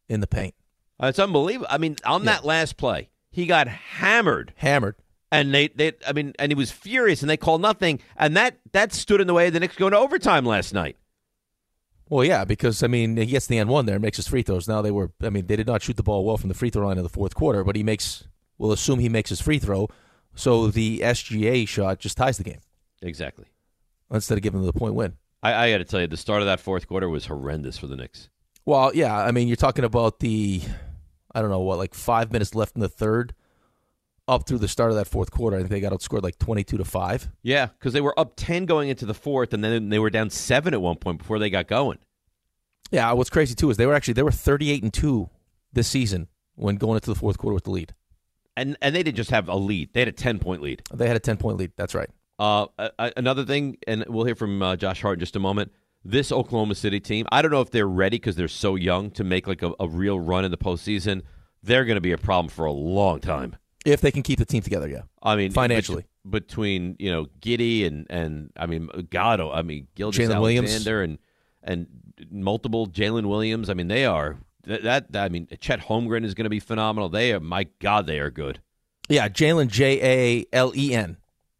in the paint. Uh, it's unbelievable. I mean, on Yeah. that last play, he got hammered. Hammered. And they, they, I mean, and he was furious, and they called nothing. And that, that stood in the way of the Knicks going to overtime last night. Well, yeah, because, I mean, he gets the N one there and makes his free throws. Now, they were, I mean, they did not shoot the ball well from the free throw line in the fourth quarter, but he makes, we'll assume he makes his free throw, so the S G A shot just ties the game. Exactly. Instead of giving them the point win. I, I got to tell you, the start of that fourth quarter was horrendous for the Knicks. Well, yeah, I mean, you're talking about the, I don't know, what, like five minutes left in the third, up through the start of that fourth quarter. I think they got outscored like twenty-two to five. Yeah, because they were up ten going into the fourth, and then they were down seven at one point before they got going. Yeah, what's crazy, too, is they were actually, they were thirty-eight and two this season when going into the fourth quarter with the lead. And and they didn't just have a lead. They had a ten-point lead. They had a ten-point lead. That's right. Uh, a- another thing, and we'll hear from uh, Josh Hart in just a moment, this Oklahoma City team, I don't know if they're ready because they're so young to make like a, a real run in the postseason. They're going to be a problem for a long time. If they can keep the team together, yeah. I mean, financially. Bet- between, you know, Giddey and, and I mean, Gatto, I mean, Gilgeous Jalen Alexander and, and multiple Jalen Williams. I mean, they are, that, that I mean, Chet Holmgren is going to be phenomenal. They are, my God, they are good. Yeah, Jalen, J A L E N,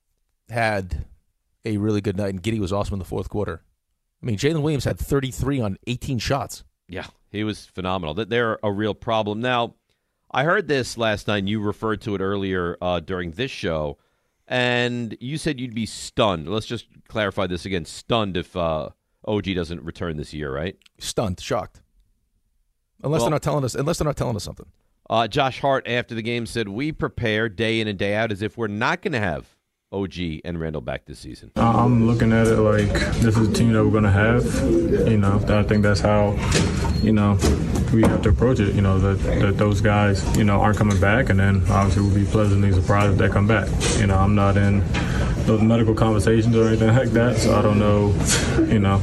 had a really good night, and Giddey was awesome in the fourth quarter. I mean, Jalen Williams had thirty-three on eighteen shots. Yeah, he was phenomenal. They're a real problem. Now, I heard this last night, and you referred to it earlier uh, during this show, and you said you'd be stunned. Let's just clarify this again. Stunned if uh, O G doesn't return this year, right? Stunned, shocked. Unless Well- they're not telling us. Unless they're not telling us something. Uh, Josh Hart, after the game, said, we prepare day in and day out as if we're not going to have O G and Randall back this season. I'm looking at it like this is a team that we're going to have. You know, I think that's how, you know, we have to approach it. You know, that, that those guys, you know, aren't coming back, and then obviously we'll be pleasantly surprised if they come back. You know, I'm not in those medical conversations or anything like that, so I don't know, you know.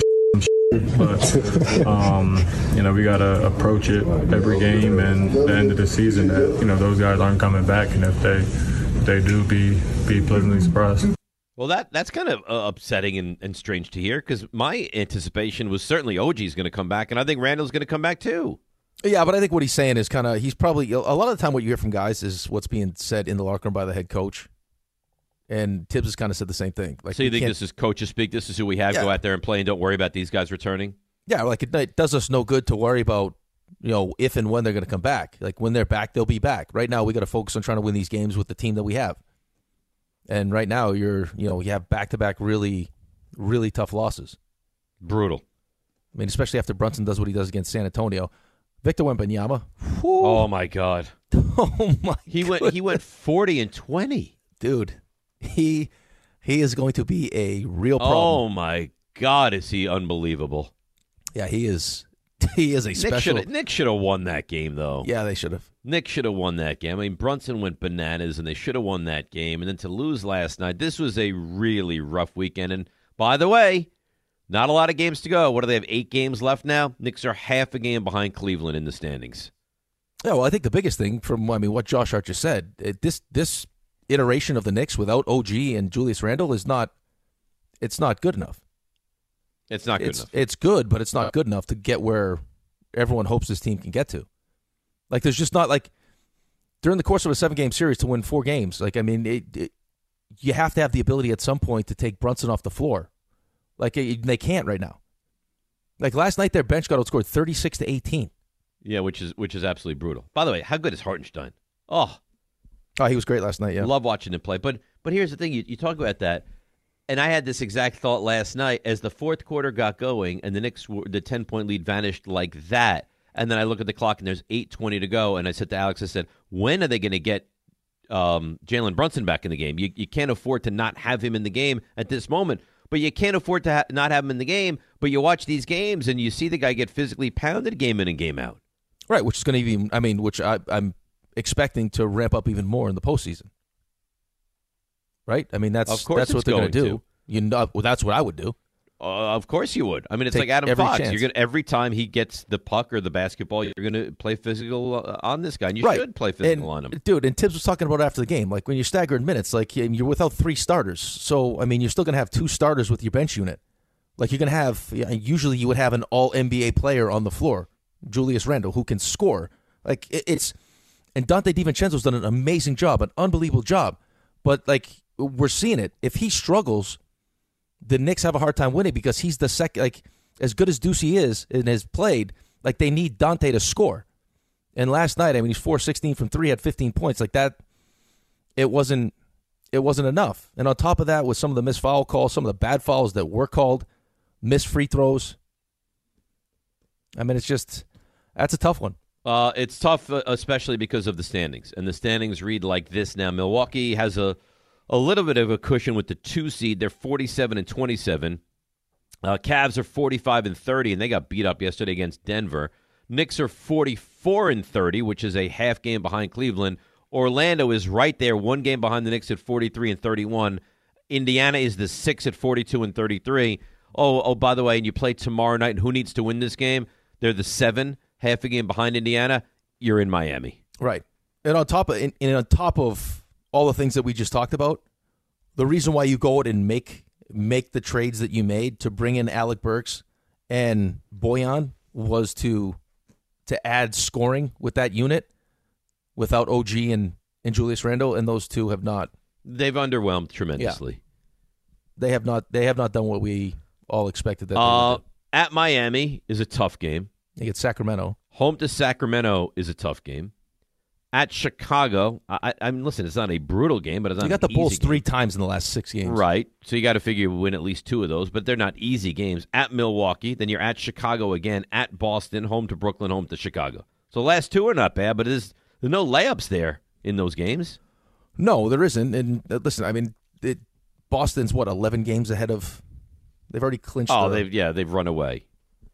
But, um, you know, we got to approach it every game and the end of the season that, you know, those guys aren't coming back. And if they if they do, be be pleasantly surprised. Well, that that's kind of uh, upsetting and, and strange to hear because my anticipation was certainly O G's going to come back, and I think Randall's going to come back too. Yeah, but I think what he's saying is kind of, he's probably, a lot of the time what you hear from guys is what's being said in the locker room by the head coach. And Tibbs has kind of said the same thing. Like, so you we think can't- this is coaches speak? This is who we have. Yeah. Go out there and play, and don't worry about these guys returning. Yeah, like it, it does us no good to worry about, you know, if and when they're going to come back. Like when they're back, they'll be back. Right now, we got to focus on trying to win these games with the team that we have. And right now, you're, you know, you have back-to-back really, really tough losses. Brutal. I mean, especially after Brunson does what he does against San Antonio. Victor Wembanyama. Oh my God. Oh my. He went. He went forty and twenty. Dude, he he is going to be a real problem. Oh my God, is he unbelievable? Yeah, he is. He is a Nick special. should Nick should have won that game though. Yeah, they should have. Nick should have won that game. I mean, Brunson went bananas, and they should have won that game. And then to lose last night, this was a really rough weekend. And by the way, not a lot of games to go. What do they have? Eight games left now. Knicks are half a game behind Cleveland in the standings. Yeah, well, I think the biggest thing from I mean what Josh Hart just said, it, this this iteration of the Knicks without O G and Julius Randle is not. It's not good enough. It's not good it's, enough. It's good, but it's not good enough to get where everyone hopes this team can get to. Like, there's just not, like, during the course of a seven-game series to win four games, like, I mean, it, it, you have to have the ability at some point to take Brunson off the floor. Like, it, they can't right now. Like, last night, their bench got outscored thirty-six to eighteen. Yeah, which is which is absolutely brutal. By the way, how good is Hartenstein? Oh, oh, he was great last night, yeah. Love watching him play. But but here's the thing. You, you talk about that. And I had this exact thought last night as the fourth quarter got going and the Knicks, were, the ten-point lead vanished like that. And then I look at the clock and there's eight twenty to go. And I said to Alex, I said, when are they going to get um, Jalen Brunson back in the game? You, you can't afford to not have him in the game at this moment. But you can't afford to ha- not have him in the game. But you watch these games and you see the guy get physically pounded game in and game out. Right, which is going to even, I mean, which I, I'm expecting to ramp up even more in the postseason. Right? I mean, that's Of course that's what it's they're going to going do. to. You know, well, that's what I would do. Uh, of course you would. I mean, it's Take like Adam every Fox. chance. You're gonna every time he gets the puck or the basketball, you're going to play physical uh, on this guy, and you Right. should play physical and, on him. Dude, and Tibbs was talking about it after the game, like when you're staggered minutes, like you're without three starters. So, I mean, you're still going to have two starters with your bench unit. Like you're going to have, yeah, usually you would have an all N B A player on the floor Julius Randle, who can score. Like it, it's and Dante DiVincenzo's done an amazing job, an unbelievable job. But like we're seeing it. If he struggles, the Knicks have a hard time winning because he's the second. Like as good as Ducey is and has played, like they need Dante to score. And last night, I mean, he's four sixteen from three, had fifteen points. Like that, it wasn't. It wasn't enough. And on top of that, with some of the missed foul calls, some of the bad fouls that were called, missed free throws. I mean, it's just, that's a tough one. Uh, it's tough, uh, especially because of the standings. And the standings read like this now. Milwaukee has a, a little bit of a cushion with the two seed. They're forty-seven and twenty-seven. Uh, Cavs are forty-five and thirty, and they got beat up yesterday against Denver. Knicks are forty-four and thirty, which is a half game behind Cleveland. Orlando is right there, one game behind the Knicks at forty-three and thirty-one. Indiana is the six at forty-two and thirty-three. Oh, oh, by the way, and you play tomorrow night, and who needs to win this game? They're the seven, half a game behind Indiana. You're in Miami. Right. And on top of and, and on top of all the things that we just talked about, the reason why you go out and make make the trades that you made to bring in Alec Burks and Bojan was to to add scoring with that unit. Without O G and, and Julius Randle, and those two have not. They've underwhelmed tremendously. Yeah. They have not. They have not done what we all expected that uh, they would do. At Miami is a tough game. They get Sacramento. Home to Sacramento is a tough game. At Chicago, I, I mean, listen, it's not a brutal game, but it's not. You got an the Bulls easy three game. times in the last six games, right? So you got to figure you win at least two of those, but they're not easy games. At Milwaukee, then you're at Chicago again. At Boston, home to Brooklyn, home to Chicago. So the last two are not bad, but it is. There's no layups there in those games. No, there isn't. And uh, listen, I mean, it, Boston's what eleven games ahead of. They've already clinched. Oh, the, they've yeah, they've run away.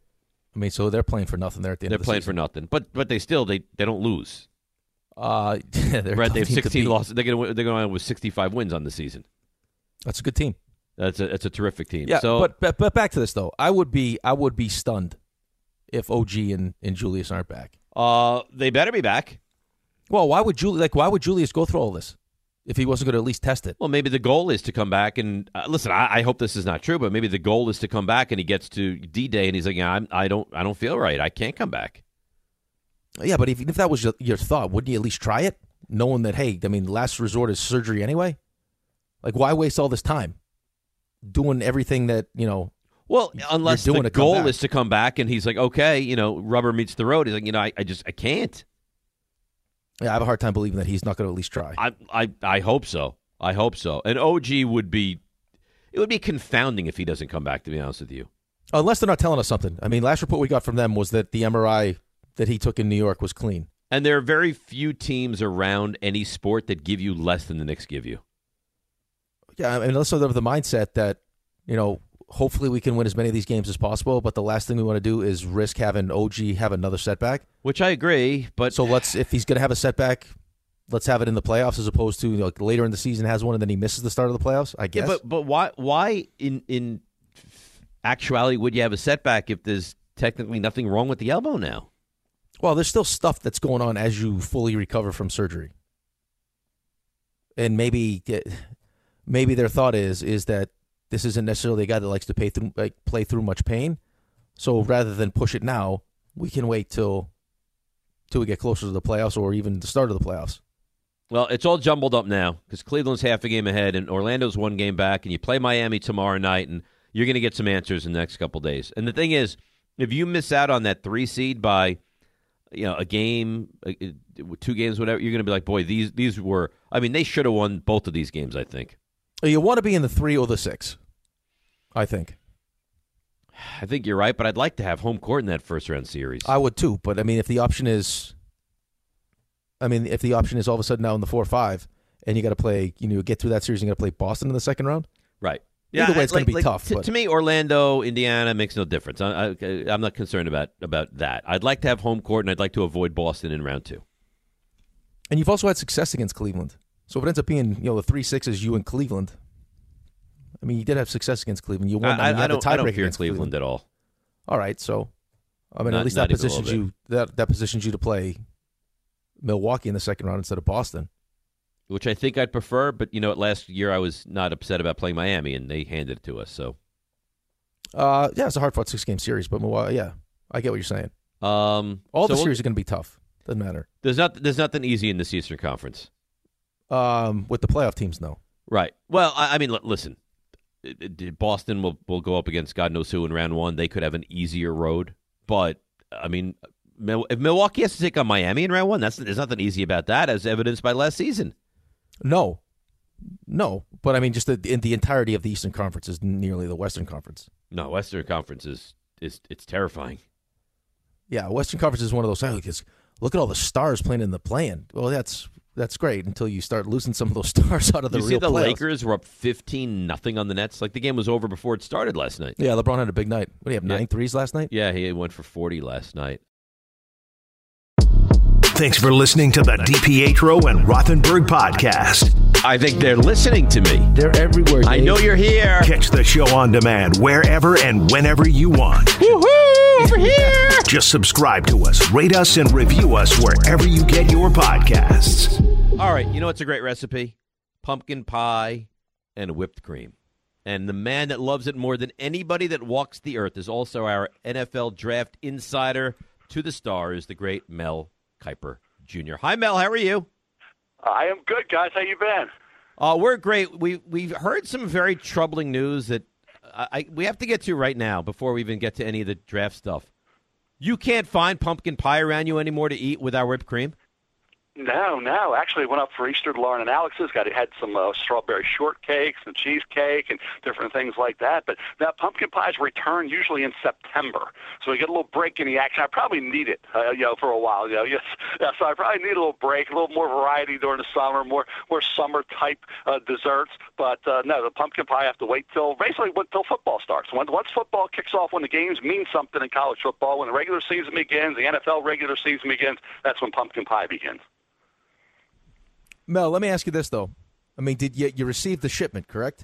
I mean, so they're playing for nothing there at the end. They're of the playing season. for nothing, but but they still they, they don't lose. Uh, yeah, they're right. They have tough team to sixteen beat. losses. They're gonna they're gonna end with sixty-five wins on the season. That's a good team. That's a that's a terrific team. Yeah, so, but, but but back to this though, I would be I would be stunned if O G and, and Julius aren't back. Uh, they better be back. Well, why would Julius like why would Julius go through all this if he wasn't going to at least test it? Well, maybe the goal is to come back and uh, listen. I, I hope this is not true, but maybe the goal is to come back and he gets to D-Day and he's like, yeah, I'm, I don't I don't feel right. I can't come back. Yeah, but if if that was your, your thought, wouldn't you at least try it, knowing that hey, I mean, last resort is surgery anyway? Like, why waste all this time doing everything that you know? Well, unless doing the goal is to come back and he's like, okay, you know, rubber meets the road. He's like, you know, I, I just I can't. Yeah, I have a hard time believing that he's not going to at least try. I, I I hope so. I hope so. And O G would be, it would be confounding if he doesn't come back, to be honest with you. Unless they're not telling us something. I mean, last report we got from them was that the M R I that he took in New York was clean. And there are very few teams around any sport that give you less than the Knicks give you. Yeah, I mean, unless they're of the mindset that, you know, hopefully we can win as many of these games as possible, but the last thing we want to do is risk having O G have another setback. Which I agree, but so let's if he's going to have a setback, let's have it in the playoffs as opposed to, you know, like later in the season has one and then he misses the start of the playoffs. I guess. Yeah, but but why why in in actuality would you have a setback if there's technically nothing wrong with the elbow now? Well, there's still stuff that's going on as you fully recover from surgery, and maybe maybe their thought is is that this isn't necessarily a guy that likes to pay through, like, play through much pain. So rather than push it now, we can wait till till we get closer to the playoffs or even the start of the playoffs. Well, it's all jumbled up now because Cleveland's half a game ahead and Orlando's one game back, and you play Miami tomorrow night, and you're going to get some answers in the next couple days. And the thing is, if you miss out on that three seed by, you know, a game, two games, whatever, you're going to be like, boy, these these were. I mean, they should have won both of these games, I think. You want to be in the three or the six, I think. I think you're right, but I'd like to have home court in that first round series. I would too, but I mean, if the option is, I mean, if the option is all of a sudden now in the four or five, and you got to play, you know, get through that series, and you got to play Boston in the second round, right? Either Yeah, way, it's like, going to be like, tough. To, but. to me, Orlando, Indiana makes no difference. I, I, I'm not concerned about about that. I'd like to have home court, and I'd like to avoid Boston in round two. And you've also had success against Cleveland, so if it ends up being, you know, the three six is you and Cleveland. I mean, you did have success against Cleveland. You won. I, I, mean, you I had don't. the I tiebreak don't fear against Cleveland, Cleveland at all. All right, so I mean, Not- at least not that even a little positions bit. you that that positions you to play Milwaukee in the second round instead of Boston. Which I think I'd prefer, but you know, last year I was not upset about playing Miami, and they handed it to us. So Uh, yeah, it's a hard fought six game series, but Milwaukee, yeah, I get what you're saying. Um, All so the we'll- series are going to be tough. Doesn't matter. There's not there's nothing easy in this Eastern Conference. Um, with the playoff teams, no. Right. Well, I, I mean, l- listen. It- it- Boston will will go up against God knows who in round one. They could have an easier road, but I mean, Mil- if Milwaukee has to take on Miami in round one, that's there's nothing easy about that, as evidenced by last season. No, no. But I mean, just the in the entirety of the Eastern Conference is nearly the Western Conference. No, Western Conference is is it's terrifying. Yeah, Western Conference is one of those. Oh, because look at all the stars playing in the play-in. Well, that's that's great until you start losing some of those stars out of the you real see the playoffs. Lakers were up fifteen nothing on the Nets. Like the game was over before it started last night. Yeah, LeBron had a big night. What do you have, Yeah. nine threes last night? Yeah, he went for forty last night. Thanks for listening to the DiPietro and Rothenberg podcast. I think they're listening to me. They're everywhere. I Dave. know you're here. Catch the show on demand wherever and whenever you want. Woohoo! Over here! Just subscribe to us, rate us, and review us wherever you get your podcasts. All right, you know what's a great recipe? Pumpkin pie and whipped cream. And the man that loves it more than anybody that walks the earth is also our N F L draft insider to the stars, the great Mel Kiper Junior Hi, Mel. How are you? I am good, guys. How you been? Uh, we're great. We, we've heard some very troubling news that I, I, we have to get to right now before we even get to any of the draft stuff. You can't find pumpkin pie around you anymore to eat with our whipped cream? No, no. Actually, I went up for Easter to Lauren and Alex's. Got had some uh, strawberry shortcakes and cheesecake and different things like that. But that pumpkin pies return usually in September, so we get a little break in the action. I probably need it, uh, you know, for a while. You know, yes. Yeah, so I probably need a little break, a little more variety during the summer, more more summer type uh, desserts. But uh, no, the pumpkin pie I have to wait till basically until football starts. When, once football kicks off, when the games mean something in college football, when the regular season begins, the N F L regular season begins, that's when pumpkin pie begins. Mel, let me ask you this though. I mean, did you you receive the shipment, correct?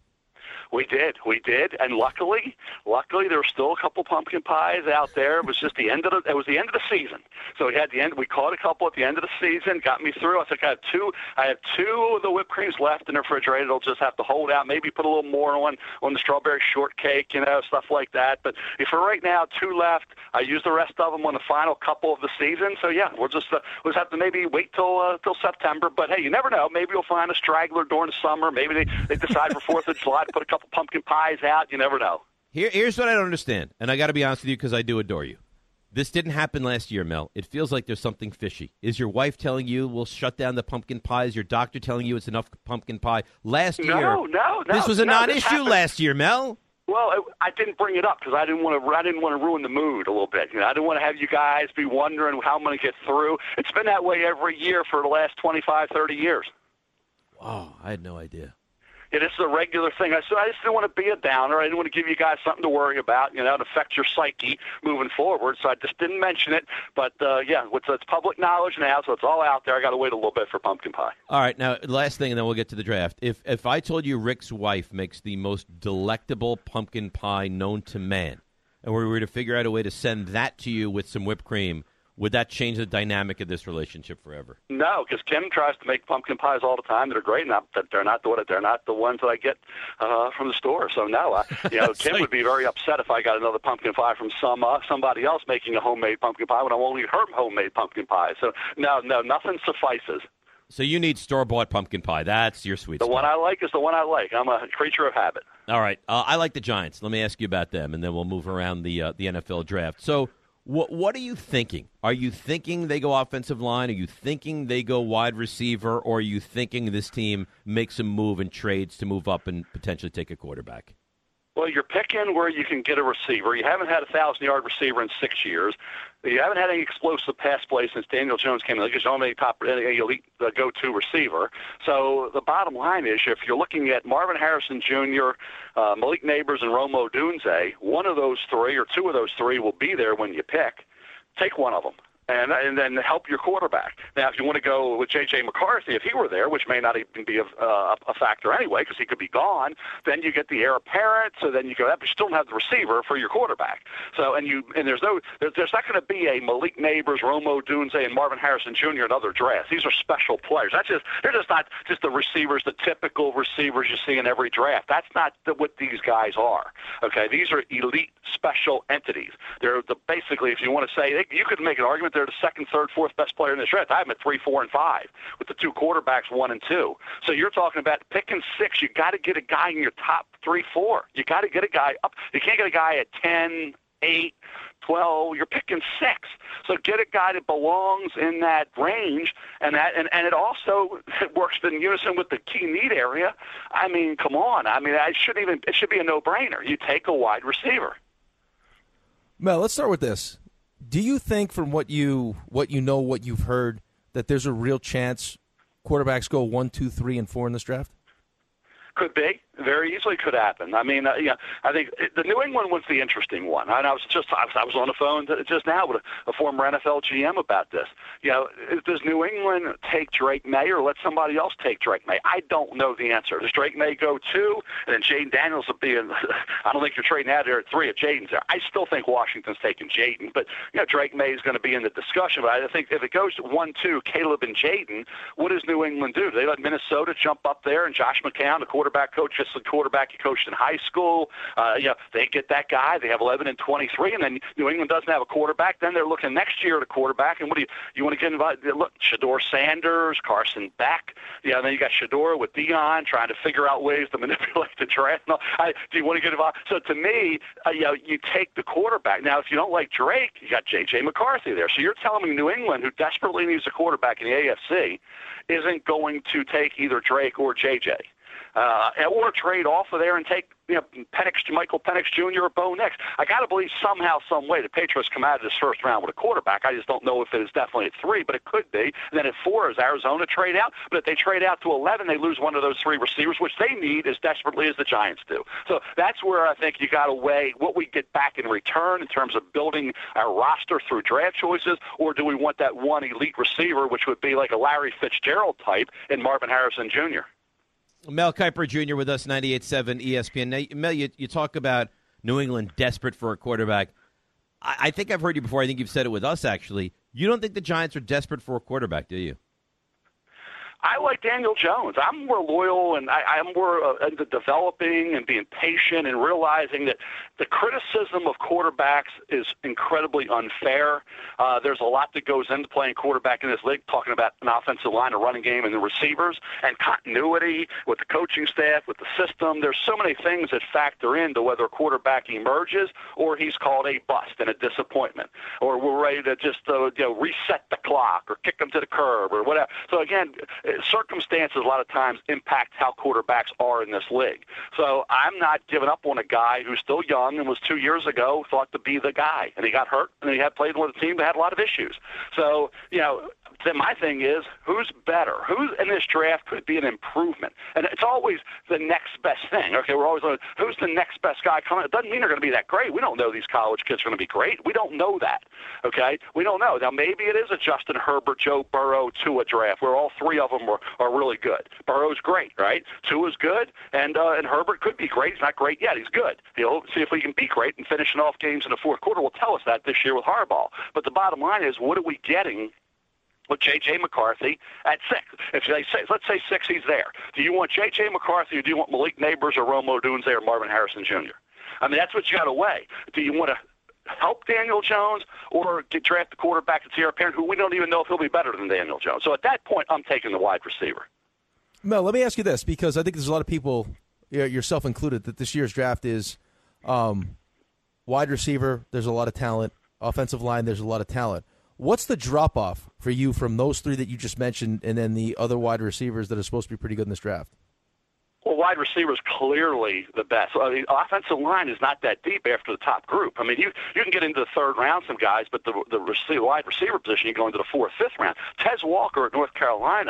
We did, we did, and luckily, luckily there were still a couple pumpkin pies out there. It was just the end of the, it was the end of the season. So we had the end. We caught a couple at the end of the season, got me through. I think I have two. I have two of the whipped creams left in the refrigerator. They'll just have to hold out. Maybe put a little more on on the strawberry shortcake, you know, stuff like that. But for right now, two left. I used the rest of them on the final couple of the season. So yeah, we'll just uh, we'll just have to maybe wait till uh, till September. But hey, you never know. Maybe you'll find a straggler during the summer. Maybe they they decide for Fourth of July to put a couple pumpkin pies out. You never know. Here, here's what I don't understand, and I got to be honest with you because I do adore you. This didn't happen last year, Mel. It feels like there's something fishy. Is your wife telling you we'll shut down the pumpkin pie? Is your doctor telling you it's enough pumpkin pie? Last No, year, no, no. this was a no, non-issue this happened- last year, Mel. Well, it, I didn't bring it up because I didn't want to. I didn't want to ruin the mood a little bit. You know, I didn't want to have you guys be wondering how I'm going to get through. It's been that way every year for the last twenty-five, thirty years. Wow, I had no idea. It is a regular thing. I, so I just didn't want to be a downer. I didn't want to give you guys something to worry about, you know, to affect your psyche moving forward. So I just didn't mention it. But, uh, yeah, it's, it's public knowledge now, so it's all out there. I got to wait a little bit for pumpkin pie. All right, now, last thing, and then we'll get to the draft. If if I told you Rick's wife makes the most delectable pumpkin pie known to man, and we were to figure out a way to send that to you with some whipped cream, would that change the dynamic of this relationship forever? No, because Kim tries to make pumpkin pies all the time. They're great. Not that they're not the they're not the ones that I get uh, from the store. So no, I, you know, Kim like- would be very upset if I got another pumpkin pie from some uh, somebody else making a homemade pumpkin pie when I won't eat her homemade pumpkin pie. So no, no, nothing suffices. So you need store-bought pumpkin pie. That's your sweet The spot. one I like is the one I like. I'm a creature of habit. All right, uh, I like the Giants. Let me ask you about them, and then we'll move around the uh, the N F L draft. So what what are you thinking? Are you thinking they go offensive line? Are you thinking they go wide receiver? Or are you thinking this team makes a move and trades to move up and potentially take a quarterback? Well, you're picking where you can get a receiver. You haven't had a thousand-yard receiver in six years. You haven't had any explosive pass plays since Daniel Jones came in. Like, you don't have any top any elite uh, go-to receiver. So the bottom line is, if you're looking at Marvin Harrison Junior, uh, Malik Neighbors, and Rome Odunze, one of those three or two of those three will be there when you pick. Take one of them. and and then help your quarterback. Now, if you want to go with J J. McCarthy, if he were there, which may not even be a, uh, a factor anyway because he could be gone, then you get the heir apparent, so then you go that, but you still don't have the receiver for your quarterback. So, and you and there's no, there's, there's not going to be a Malik Neighbors, Romo Dunze, and Marvin Harrison Junior in other drafts. These are special players. That's just they're just not just the receivers, the typical receivers you see in every draft. That's not the, what these guys are. Okay, these are elite special entities. They're the basically, if you want to say, they, you could make an argument they're the second, third, fourth best player in this draft. I have them at three, four, and five with the two quarterbacks, one and two. So you're talking about picking six. You got to get a guy in your top three, four. You got to get a guy up. You can't get a guy at ten, eight, twelve. You're picking six. So get a guy that belongs in that range, and that and, and it also works in unison with the key need area. I mean, come on. I mean, I shouldn't even. It should be a no-brainer. You take a wide receiver. Mel, let's start with this. Do you think, from what you what you know, what you've heard, that there's a real chance quarterbacks go one, two, three, and four in this draft? Could be. Very easily could happen. I mean, uh, yeah, I think the New England one's the interesting one. And I was just I was, I was on the phone just now with a, a former N F L G M about this. You know, does New England take Drake May or let somebody else take Drake May? I don't know the answer. Does Drake May go two, and then Jaden Daniels will be in? I don't think you're trading out there at three if Jaden's there. I still think Washington's taking Jaden, but you know, Drake May is going to be in the discussion. But I think if it goes to one, two, Caleb and Jaden, what does New England do? Do they let Minnesota jump up there and Josh McCown, the quarterback coach, just the quarterback he coached in high school. Uh, you know, they get that guy. They have eleven and twenty-three, and then New England doesn't have a quarterback. Then they're looking next year at a quarterback. And what do you you want to get involved? Look, Shedeur Sanders, Carson Beck. Yeah, and then you got Shedeur with Dion trying to figure out ways to manipulate the draft. No, I, do you want to get involved? So to me, uh, you know, you take the quarterback. Now, if you don't like Drake, you got J J. McCarthy there. So you're telling me New England, who desperately needs a quarterback in the A F C, isn't going to take either Drake or J J. Uh, or trade off of there and take, you know, Penix, Michael Penix Junior or Bo Nix. I got to believe somehow, some way, the Patriots come out of this first round with a quarterback. I just don't know if it is definitely at three, but it could be. And then at four, is Arizona trade out? But if they trade out to eleven, they lose one of those three receivers, which they need as desperately as the Giants do. So that's where I think you got to weigh what we get back in return in terms of building our roster through draft choices, or do we want that one elite receiver, which would be like a Larry Fitzgerald type in Marvin Harrison Junior Mel Kiper Junior with us, ninety-eight point seven E S P N. Now, Mel, you, you talk about New England desperate for a quarterback. I, I think I've heard you before. I think you've said it with us, actually. You don't think the Giants are desperate for a quarterback, do you? I like Daniel Jones. I'm more loyal, and I, I'm more uh, into developing and being patient and realizing that the criticism of quarterbacks is incredibly unfair. Uh, there's a lot that goes into playing quarterback in this league, talking about an offensive line, a running game, and the receivers, and continuity with the coaching staff, with the system. There's so many things that factor into whether a quarterback emerges or he's called a bust and a disappointment, or we're ready to just uh, you know, reset the clock or kick them to the curb or whatever. So, again, circumstances a lot of times impact how quarterbacks are in this league. So I'm not giving up on a guy who's still young and was two years ago thought to be the guy, and he got hurt, and he had played with a team that had a lot of issues. So, you know, then my thing is, who's better? Who's in this draft could be an improvement? And it's always the next best thing. Okay, we're always like, who's the next best guy coming? It doesn't mean they're going to be that great. We don't know these college kids are going to be great. We don't know that. Okay, we don't know. Now, maybe it is a Justin Herbert, Joe Burrow, Tua draft where all three of them are, are really good. Burrow's great, right? Tua's good, and uh, and Herbert could be great. He's not great yet. He's good. He'll see if we can be great, and finishing off games in the fourth quarter will tell us that this year with Harbaugh. But the bottom line is, what are we getting with J J. McCarthy at six? If they say, let's say six, he's there. Do you want J J. McCarthy, or do you want Malik Neighbors or Romo Dunze or Marvin Harrison Junior? I mean, that's what you got to weigh. Do you want to help Daniel Jones or get draft the quarterback that's heir apparent, who we don't even know if he'll be better than Daniel Jones? So at that point, I'm taking the wide receiver. Mel, let me ask you this, because I think there's a lot of people, yourself included, that this year's draft is um, wide receiver, there's a lot of talent. Offensive line, there's a lot of talent. What's the drop-off for you from those three that you just mentioned and then the other wide receivers that are supposed to be pretty good in this draft? Well, wide receiver is clearly the best. I mean, offensive line is not that deep after the top group. I mean, you you can get into the third round, some guys, but the the receiver, wide receiver position, you go into the fourth, fifth round. Tez Walker at North Carolina,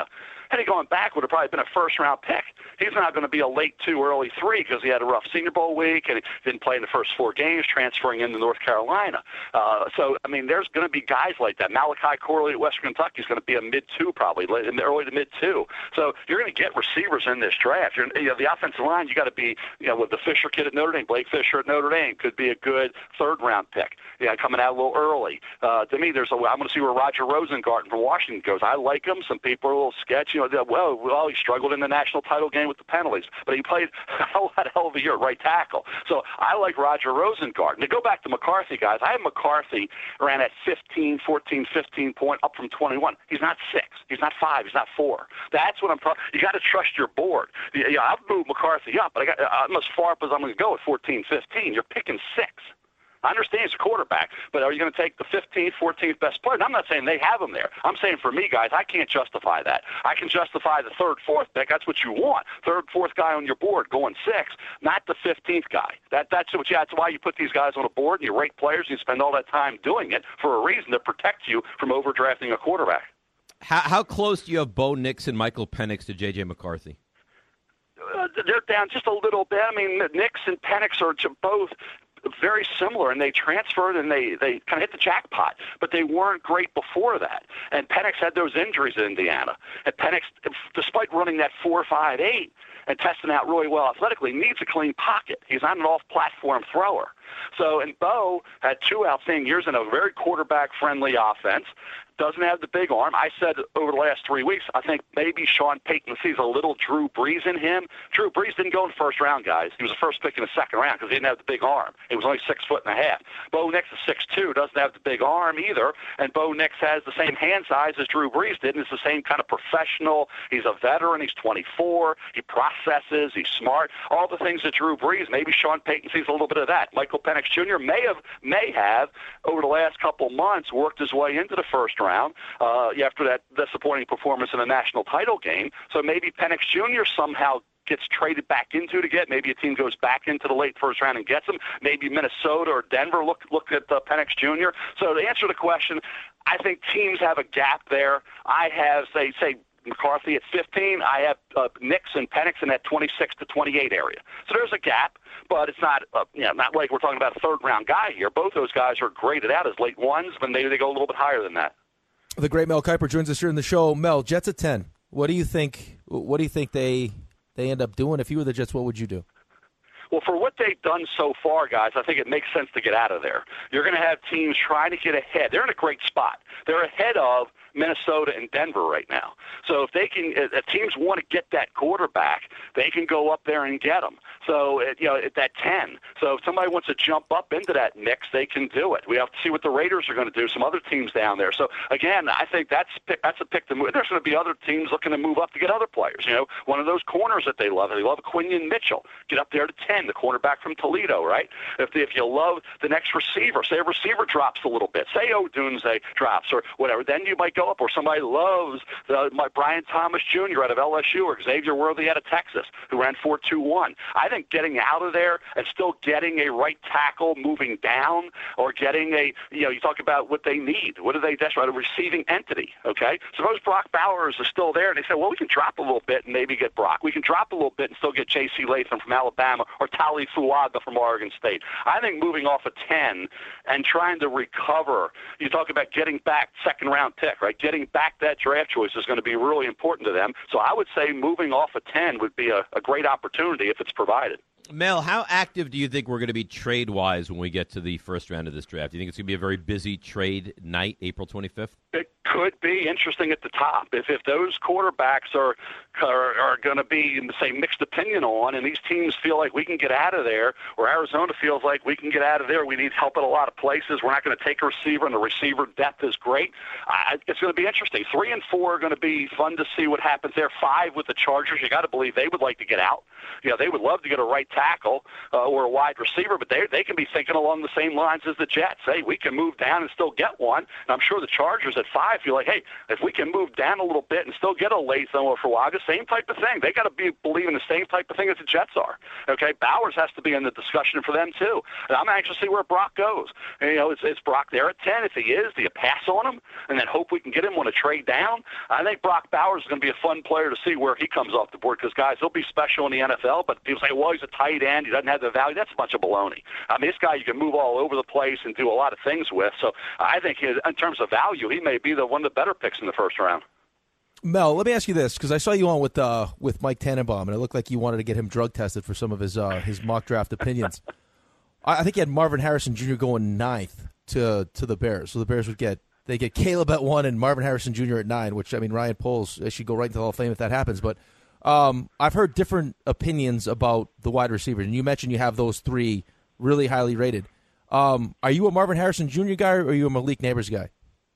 Had he gone back, would have probably been a first-round pick. He's not going to be a late two, early three because he had a rough Senior Bowl week and he didn't play in the first four games, transferring into North Carolina. Uh, so, I mean, there's going to be guys like that. Malachi Corley at Western Kentucky is going to be a mid-two probably, in the early to mid-two. So you're going to get receivers in this draft. You're, you know, the offensive line, you got to be, you know, with the Fisher kid at Notre Dame, Blake Fisher at Notre Dame could be a good third-round pick. Yeah, coming out a little early. Uh, to me, there's a, I'm going to see where Roger Rosengarten from Washington goes. I like him. Some people are a little sketchy. You know, well, well, he struggled in the national title game with the penalties, but he played a hell, a hell of a year at right tackle. So I like Roger Rosengarten. To go back to McCarthy, guys, I have McCarthy ran at fifteen, fourteen, fifteen point, up from twenty-one. He's not six. He's not five. He's not four. That's what I'm talking. You got to trust your board. Yeah, I've moved McCarthy up, but I got, I'm as far up as I'm going to go at fourteen, fifteen. You're picking six. I understand he's a quarterback, but are you going to take the fifteenth, fourteenth best player? And I'm not saying they have him there. I'm saying for me, guys, I can't justify that. I can justify the third, fourth pick. That's what you want. Third, fourth guy on your board going six, not the fifteenth guy. That, that's, what, yeah, that's why you put these guys on a board and you rate players and you spend all that time doing it for a reason to protect you from overdrafting a quarterback. How, how close do you have Bo Nix and Michael Penix to J J. McCarthy? Uh, they're down just a little bit. I mean, Nix and Penix are both very similar, and they transferred and they, they kind of hit the jackpot, but they weren't great before that. And Penix had those injuries in Indiana. And Penix, despite running that four five eight and testing out really well athletically, needs a clean pocket. He's not an off-platform thrower. So, and Bo had two outstanding years in a very quarterback-friendly offense. Doesn't have the big arm. I said over the last three weeks, I think maybe Sean Payton sees a little Drew Brees in him. Drew Brees didn't go in the first round, guys. He was the first pick in the second round because he didn't have the big arm. He was only six foot and a half. Bo Nix is six two, doesn't have the big arm either, and Bo Nix has the same hand size as Drew Brees did, and is the same kind of professional. He's a veteran. He's twenty-four. He processes. He's smart. All the things that Drew Brees, maybe Sean Payton sees a little bit of that. Michael Penix Junior may have, may have over the last couple months worked his way into the first round. Uh, after that disappointing performance in the national title game. So maybe Penix Junior somehow gets traded back into to get. Maybe a team goes back into the late first round and gets him. Maybe Minnesota or Denver look look at uh, Penix Junior So to answer the question, I think teams have a gap there. I have, say, say McCarthy at fifteen. I have uh, Nix and Penix in that twenty-six to twenty-eight area. So there's a gap, but it's not uh, you know, not like we're talking about a third-round guy here. Both those guys are graded out as late ones, but maybe they go a little bit higher than that. The great Mel Kiper joins us here in the show. Mel, Jets at ten. What do you think? What do you think they they end up doing? If you were the Jets, what would you do? Well, for what they've done so far, guys, I think it makes sense to get out of there. You're going to have teams trying to get ahead. They're in a great spot. They're ahead of Minnesota and Denver right now. So if they can, if teams want to get that quarterback, they can go up there and get them. So, you know, at that ten. So if somebody wants to jump up into that mix, they can do it. We have to see what the Raiders are going to do, some other teams down there. So, again, I think that's that's a pick to move. There's going to be other teams looking to move up to get other players. You know, one of those corners that they love. They love Quinion Mitchell. Get up there to ten, the cornerback from Toledo, right? If if you love the next receiver, say a receiver drops a little bit, say Odunze drops or whatever, then you might go up. Or somebody loves the, my Brian Thomas Junior out of L S U or Xavier Worthy out of Texas, who ran four two one. I think getting out of there and still getting a right tackle moving down or getting a, you know, you talk about what they need. What do they desperate? A receiving entity, okay? Suppose Brock Bowers is still there, and they say, well, we can drop a little bit and maybe get Brock. We can drop a little bit and still get J C Latham from Alabama or Tali Fuaga from Oregon State. I think moving off a ten and trying to recover, you talk about getting back second-round pick, right? Getting back that draft choice is going to be really important to them. So I would say moving off a ten would be a, a great opportunity if it's provided. Mel, how active do you think we're going to be trade-wise when we get to the first round of this draft? Do you think it's going to be a very busy trade night, April twenty-fifth? It could be interesting at the top. If if those quarterbacks are are, are going to be, say, mixed opinion on, and these teams feel like we can get out of there, or Arizona feels like we can get out of there, we need help at a lot of places, we're not going to take a receiver, and the receiver depth is great, I, it's going to be interesting. Three and four are going to be fun to see what happens there. Five with the Chargers, you got to believe they would like to get out. You know, they would love to get a right tackle uh, or a wide receiver, but they they can be thinking along the same lines as the Jets. Hey, we can move down and still get one. And I'm sure the Chargers at five feel like, hey, if we can move down a little bit and still get a Latham or Fuaga, same type of thing. They got to be believing the same type of thing as the Jets are. Okay, Bowers has to be in the discussion for them too. And I'm anxious to see where Brock goes. And, you know, is, is Brock there at ten? If he is, do you pass on him and then hope we can get him on a trade down? I think Brock Bowers is going to be a fun player to see where he comes off the board because, guys, he'll be special in the N F L, but people say, well, he's a tight end. He doesn't have the value. That's a bunch of baloney. I mean, this guy you can move all over the place and do a lot of things with. So I think he, in terms of value, he may be the one of the better picks in the first round. Mel, let me ask you this, because I saw you on with uh, with Mike Tannenbaum, and it looked like you wanted to get him drug tested for some of his uh, his mock draft opinions. I, I think you had Marvin Harrison Junior going ninth to to the Bears, so the Bears would get they get Caleb at one and Marvin Harrison Junior at nine, which I mean Ryan Poles should go right into the Hall of Fame if that happens. But um, I've heard different opinions about the wide receivers, and you mentioned you have those three really highly rated. Um, are you a Marvin Harrison Junior guy, or are you a Malik Neighbors guy?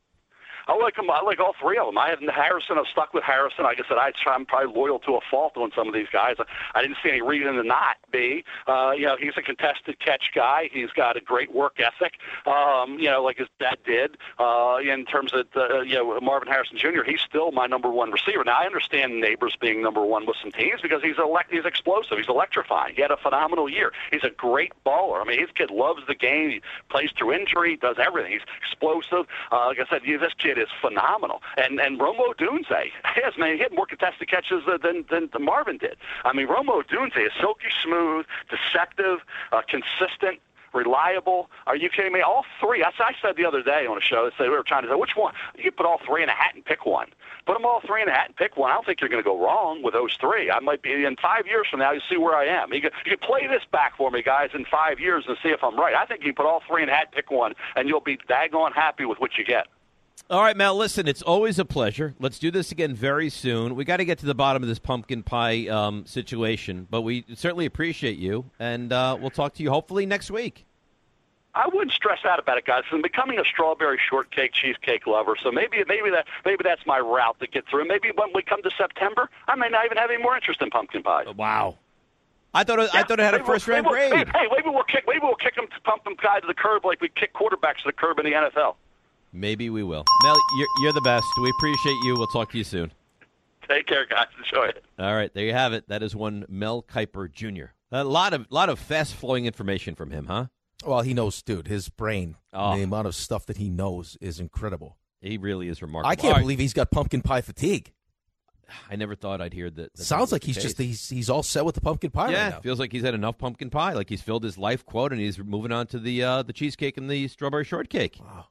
I like them. I like all three of them. I have Harrison. I've stuck with Harrison. Like I said, I try, I'm probably loyal to a fault on some of these guys. I, I didn't see any reason to not be. Uh, you know, he's a contested catch guy. He's got a great work ethic. Um, you know, like his dad did. Uh, in terms of uh, you know Marvin Harrison Junior, he's still my number one receiver. Now I understand Neighbors being number one with some teams because he's elect. He's explosive. He's electrifying. He had a phenomenal year. He's a great baller. I mean, his kid loves the game. He plays through injury. Does everything. He's explosive. Uh, like I said, this kid is phenomenal. And and Rome Odunze, yes, man, he had more contested catches than, than, than Marvin did. I mean, Rome Odunze is silky smooth, deceptive, uh, consistent, reliable. Are you kidding me? All three. I, I said the other day on a show, they were trying to say, which one? You put all three in a hat and pick one. Put them all three in a hat and pick one. I don't think you're going to go wrong with those three. I might be, in five years from now, you see where I am. You can, you can play this back for me, guys, in five years and see if I'm right. I think you put all three in a hat, pick one, and you'll be daggone happy with what you get. All right, Mel, listen, it's always a pleasure. Let's do this again very soon. We got to get to the bottom of this pumpkin pie um, situation, but we certainly appreciate you, and uh, we'll talk to you hopefully next week. I wouldn't stress out about it, guys. I'm becoming a strawberry shortcake cheesecake lover, so maybe maybe that maybe that's my route to get through. Maybe when we come to September, I may not even have any more interest in pumpkin pie. Wow. I thought it, yeah, I thought it had a first round grade. Hey, hey, maybe we'll kick maybe we'll kick them to pumpkin pie to the curb like we kick quarterbacks to the curb in the N F L. Maybe we will. Mel, you're, you're the best. We appreciate you. We'll talk to you soon. Take care, guys. Enjoy it. All right, there you have it. That is one Mel Kiper Junior A lot of lot of fast-flowing information from him, huh? Well, he knows, dude. His brain, oh. the amount of stuff that he knows is incredible. He really is remarkable. I can't all believe right. he's got pumpkin pie fatigue. I never thought I'd hear that. that Sounds that like he's case. just he's he's all set with the pumpkin pie yeah, right now. Feels like he's had enough pumpkin pie. Like he's filled his life quote, and he's moving on to the uh, the cheesecake and the strawberry shortcake. Wow.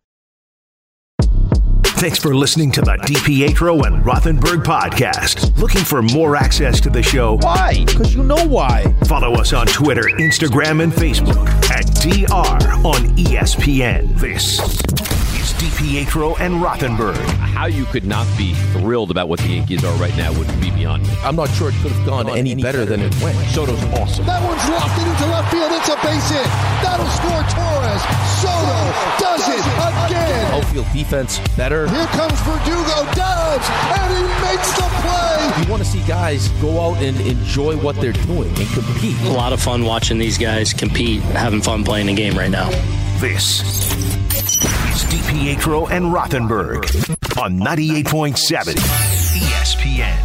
Thanks for listening to the DiPietro and Rothenberg podcast. Looking for more access to the show? Why? Because you know why. Follow us on Twitter, Instagram, and Facebook at D R on E S P N. This is DiPietro and Rothenberg. How you could not be thrilled about what the Yankees are right now would be beyond me. I'm not sure it could have gone, gone any, any better, better than it went. Soto's awesome. That one's lofted into left field. It's a base hit. That'll score Torres. Soto does it again. Outfield defense better. Here comes Verdugo. Does, and he makes the play. You want to see guys go out and enjoy what they're doing and compete. A lot of fun watching these guys compete, having fun playing the game right now. This is DiPietro and Rothenberg on ninety-eight point seven E S P N.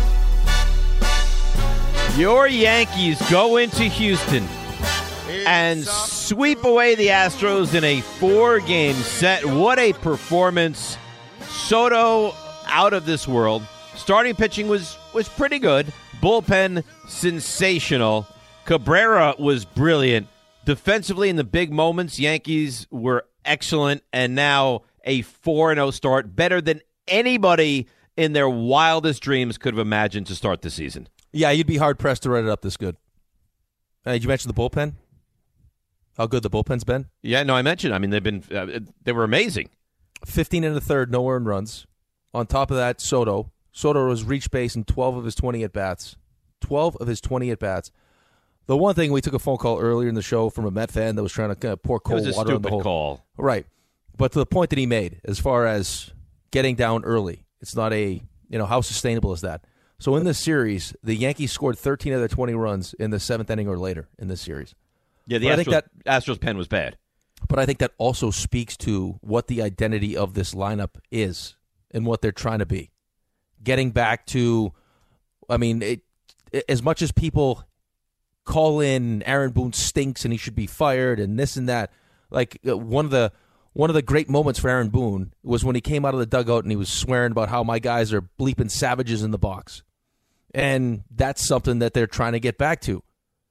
Your Yankees go into Houston and sweep away the Astros in a four-game set. What a performance. Soto out of this world. Starting pitching was, was pretty good. Bullpen, sensational. Cabrera was brilliant. Defensively, in the big moments, Yankees were excellent, and now a four and oh start, better than anybody in their wildest dreams could have imagined to start the season. Yeah, you'd be hard-pressed to write it up this good. Uh, did you mention the bullpen? How good the bullpen's been? Yeah, no, I mentioned. I mean, they've been uh, they were amazing. fifteen and a third, no earned runs. On top of that, Soto. Soto has reached base in twelve of his twenty at-bats. twelve of his twenty at-bats. The one thing, we took a phone call earlier in the show from a Met fan that was trying to kind of pour cold water on the whole call. Right. But to the point that he made, as far as getting down early, it's not a, you know, how sustainable is that? So in this series, the Yankees scored thirteen of their twenty runs in the seventh inning or later in this series. Yeah, the Astros, Astros, I think that, Astros pen was bad. But I think that also speaks to what the identity of this lineup is in what they're trying to be. Getting back to, I mean, it, it, as much as people call in Aaron Boone stinks and he should be fired and this and that, like uh, one of the one of the great moments for Aaron Boone was when he came out of the dugout and he was swearing about how my guys are bleeping savages in the box. And that's something that they're trying to get back to.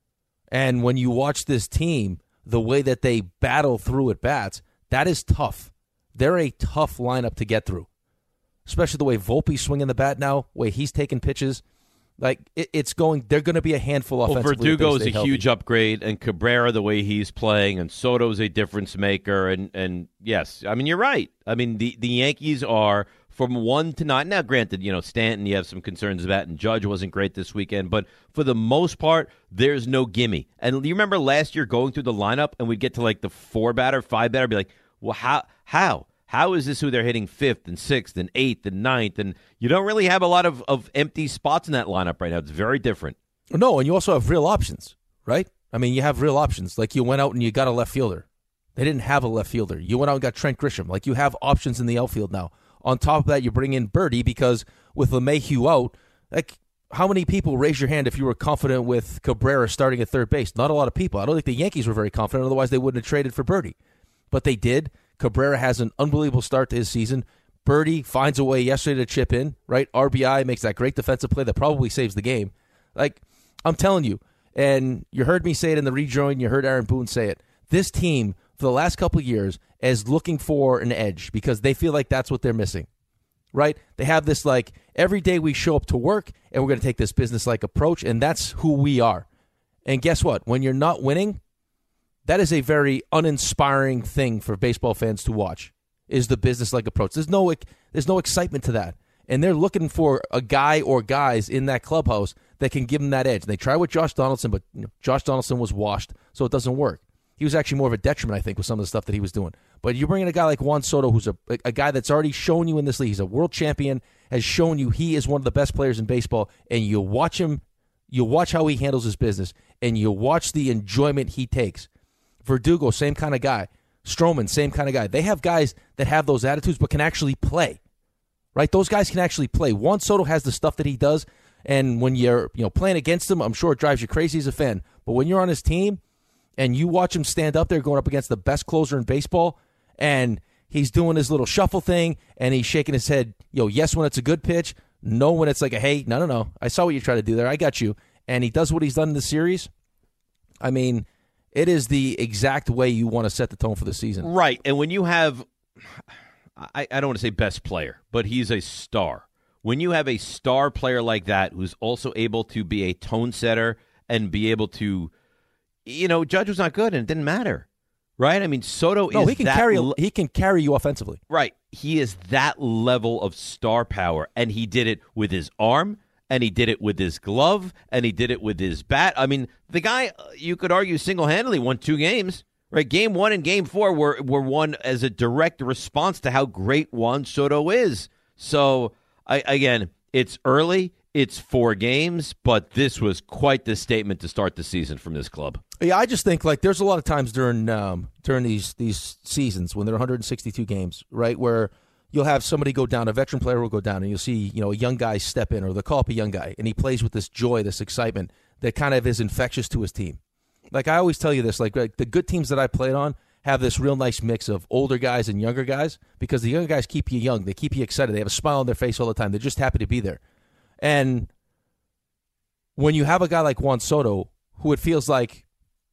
And when you watch this team, the way that they battle through at bats, that is tough. They're a tough lineup to get through. Especially the way Volpe's swinging the bat now, the way he's taking pitches. Like, it, it's going, they're going to be a handful offensively. Well, Verdugo is a healthy. huge upgrade, and Cabrera, the way he's playing, and Soto's a difference maker. And, and yes, I mean, you're right. I mean, the, the Yankees are from one to nine. Now, granted, you know, Stanton, you have some concerns about, and Judge wasn't great this weekend. But for the most part, there's no gimme. And you remember last year going through the lineup, and we'd get to like the four batter, five batter, be like, well, how, how? How is this who they're hitting fifth and sixth and eighth and ninth? And you don't really have a lot of, of empty spots in that lineup right now. It's very different. No, and you also have real options, right? I mean, you have real options. Like you went out and you got a left fielder. They didn't have a left fielder. You went out and got Trent Grisham. Like you have options in the outfield now. On top of that, you bring in Birdie because with LeMahieu out, like how many people raise your hand if you were confident with Cabrera starting at third base? Not a lot of people. I don't think the Yankees were very confident. Otherwise, they wouldn't have traded for Birdie. But they did. Cabrera has an unbelievable start to his season. Birdie finds a way yesterday to chip in, right? R B I makes that great defensive play that probably saves the game. Like, I'm telling you, and you heard me say it in the rejoin, you heard Aaron Boone say it. This team, for the last couple of years, is looking for an edge because they feel like that's what they're missing, right? They have this, like, every day we show up to work, and we're going to take this business-like approach, and that's who we are. And guess what? When you're not winning, that is a very uninspiring thing for baseball fans to watch, is the business-like approach. There's no there's no excitement to that. And they're looking for a guy or guys in that clubhouse that can give them that edge. They tried with Josh Donaldson, but you know, Josh Donaldson was washed, so it doesn't work. He was actually more of a detriment, I think, with some of the stuff that he was doing. But you bring in a guy like Juan Soto, who's a, a guy that's already shown you in this league. He's a world champion, has shown you he is one of the best players in baseball, and you watch him, you watch how he handles his business, and you watch the enjoyment he takes. Verdugo, same kind of guy. Stroman, same kind of guy. They have guys that have those attitudes but can actually play, right? Those guys can actually play. Juan Soto has the stuff that he does, and when you're you know playing against him, I'm sure it drives you crazy as a fan. But when you're on his team and you watch him stand up there going up against the best closer in baseball, and he's doing his little shuffle thing, and he's shaking his head, yo, yes when it's a good pitch, no when it's like a, hey, no, no, no, I saw what you tried to do there, I got you. And he does what he's done in the series. I mean, it is the exact way you want to set the tone for the season. Right. And when you have, I, I don't want to say best player, but he's a star. When you have a star player like that who's also able to be a tone setter and be able to, you know, Judge was not good and it didn't matter. Right? I mean, Soto no, is he can that carry le- he can carry you offensively. Right. He is that level of star power, and he did it with his arm. And he did it with his glove, and he did it with his bat. I mean, the guy, you could argue, single-handedly won two games. Right? Game one and game four were, were won as a direct response to how great Juan Soto is. So, I, again, it's early. It's four games, but this was quite the statement to start the season from this club. Yeah, I just think, like, there's a lot of times during um, during these these seasons when there are one hundred sixty-two games, right, where you'll have somebody go down, a veteran player will go down, and you'll see, you know, a young guy step in, or they'll call up a young guy, and he plays with this joy, this excitement that kind of is infectious to his team. Like, I always tell you this, like, like the good teams that I played on have this real nice mix of older guys and younger guys, because the younger guys keep you young. They keep you excited. They have a smile on their face all the time. They're just happy to be there. And when you have a guy like Juan Soto, who it feels like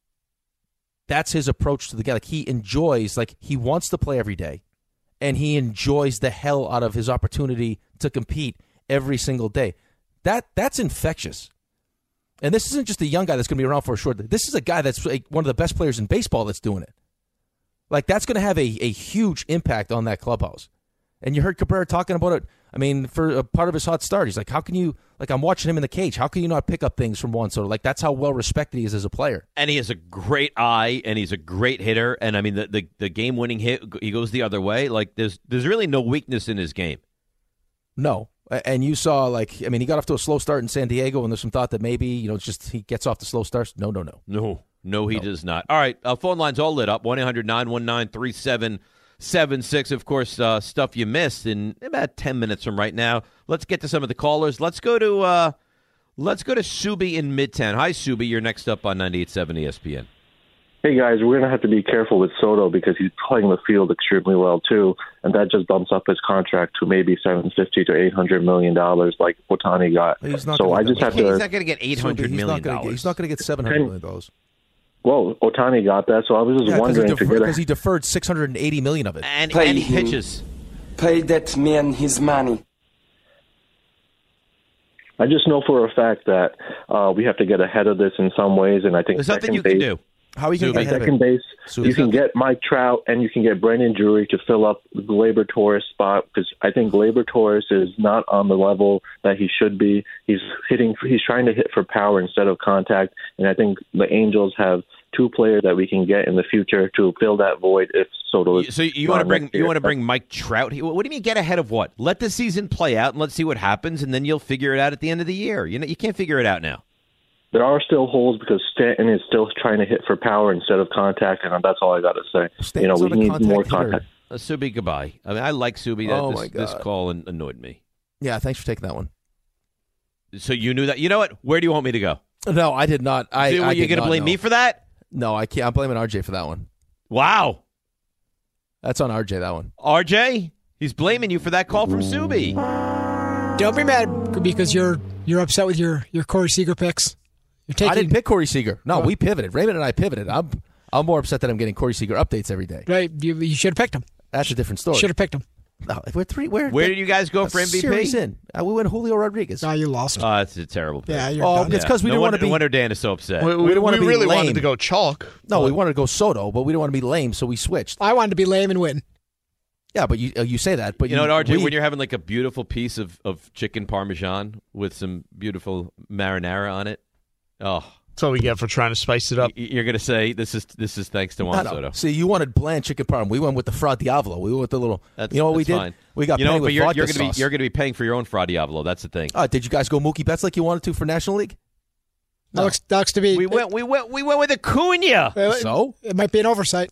that's his approach to the game, like he enjoys, like he wants to play every day. And he enjoys the hell out of his opportunity to compete every single day. That that's infectious. And this isn't just a young guy that's going to be around for a short. This is a guy that's one of the best players in baseball that's doing it. Like, that's going to have a, a huge impact on that clubhouse. And you heard Cabrera talking about it. I mean, for a part of his hot start, he's like, how can you, like, I'm watching him in the cage. How can you not pick up things from Juan Soto? Like, that's how well respected he is as a player. And he has a great eye, and he's a great hitter. And, I mean, the, the, the game-winning hit, he goes the other way. Like, there's there's really no weakness in his game. No. And you saw, like, I mean, he got off to a slow start in San Diego, and there's some thought that maybe, you know, it's just he gets off the slow starts. No, no, no. No, no, he no. does not. All right, uh, phone line's all lit up, one eight hundred nine one nine three seven seven six. Of course, uh, stuff you missed in about ten minutes from right now. Let's get to some of the callers. Let's go to uh, let's go to Subi in Midtown. Hi, Subi. You're next up on ninety-eight point seven E S P N. Hey, guys, we're going to have to be careful with Soto because he's playing the field extremely well, too, and that just bumps up his contract to maybe seven hundred fifty to eight hundred million dollars like Ohtani got. He's not so I just have to... He's not going to get eight hundred million dollars. He's not going to get seven hundred million dollars. Well, Ohtani got that, so I was just yeah, wondering he defer- to get because he deferred six hundred eighty million dollars of it. And, Pay and he him. pitches. Pay that man his money. I just know for a fact that uh, we have to get ahead of this in some ways, and I think There's nothing second you base, can do. How are you going to get ahead of second it? base, So you can get Mike Trout and you can get Brandon Drury to fill up the Gleyber Torres spot because I think Gleyber Torres is not on the level that he should be. He's hitting. He's trying to hit for power instead of contact, and I think the Angels have two players that we can get in the future to fill that void if Soto is. So you gone want to bring next you year. want to bring Mike Trout? What do you mean get ahead of what? Let the season play out and let's see what happens, and then you'll figure it out at the end of the year. You know, you can't figure it out now. There are still holes because Stanton is still trying to hit for power instead of contact, and that's all I got to say. Stanton's you know, not we a need contact more hitter. contact. Uh, Subi, goodbye. I mean, I like Subi. That, Oh, this, my this God. call an- annoyed me. Yeah, thanks for taking that one. So you knew that. You know what? Where do you want me to go? No, I did not. I, Dude, I you did going to not blame know. me for that? No, I can't. I'm blaming R J for that one. Wow. That's on R J, that one. R J, he's blaming you for that call from Subi. Don't be mad because you're you're upset with your, your Corey Seager picks. You're taking, I didn't pick Corey Seager. No, Oh. we pivoted. Raymond and I pivoted. I'm I'm more upset that I'm getting Corey Seager updates every day. Right, you, you should have picked him. That's a different story. Should have picked him. No, we're three. We're, Where did you guys go a for M V P? series in. Uh, we went Julio Rodriguez. Oh, you lost. Oh, that's a terrible pick. Yeah, you're Oh, done. it's because we no didn't want wonder, to be. no wonder Dan is so upset. We, we, didn't want we to be really lame. wanted to go chalk. No, we wanted to go Soto, but we didn't want to be lame, so we switched. I wanted to be lame and win. Yeah, but you uh, you say that, but You know what, R J? we- When you're having like a beautiful piece of, of chicken parmesan with some beautiful marinara on it, oh, That's all we get for trying to spice it up. y- you're gonna say this is this is thanks to Juan No, no. Soto. See, you wanted bland chicken parm. We went with the Fra Diavolo. We went with the little. That's, you know what we that's did? fine. We got you know, penny but with you're, vodka you're gonna sauce. be you're gonna be paying for your own Fra Diavolo. That's the thing. Uh, did you guys go Mookie Betts like you wanted to for National League? That looks, that looks to be. we went we went we went with Acuna. uh, So? It might be an oversight.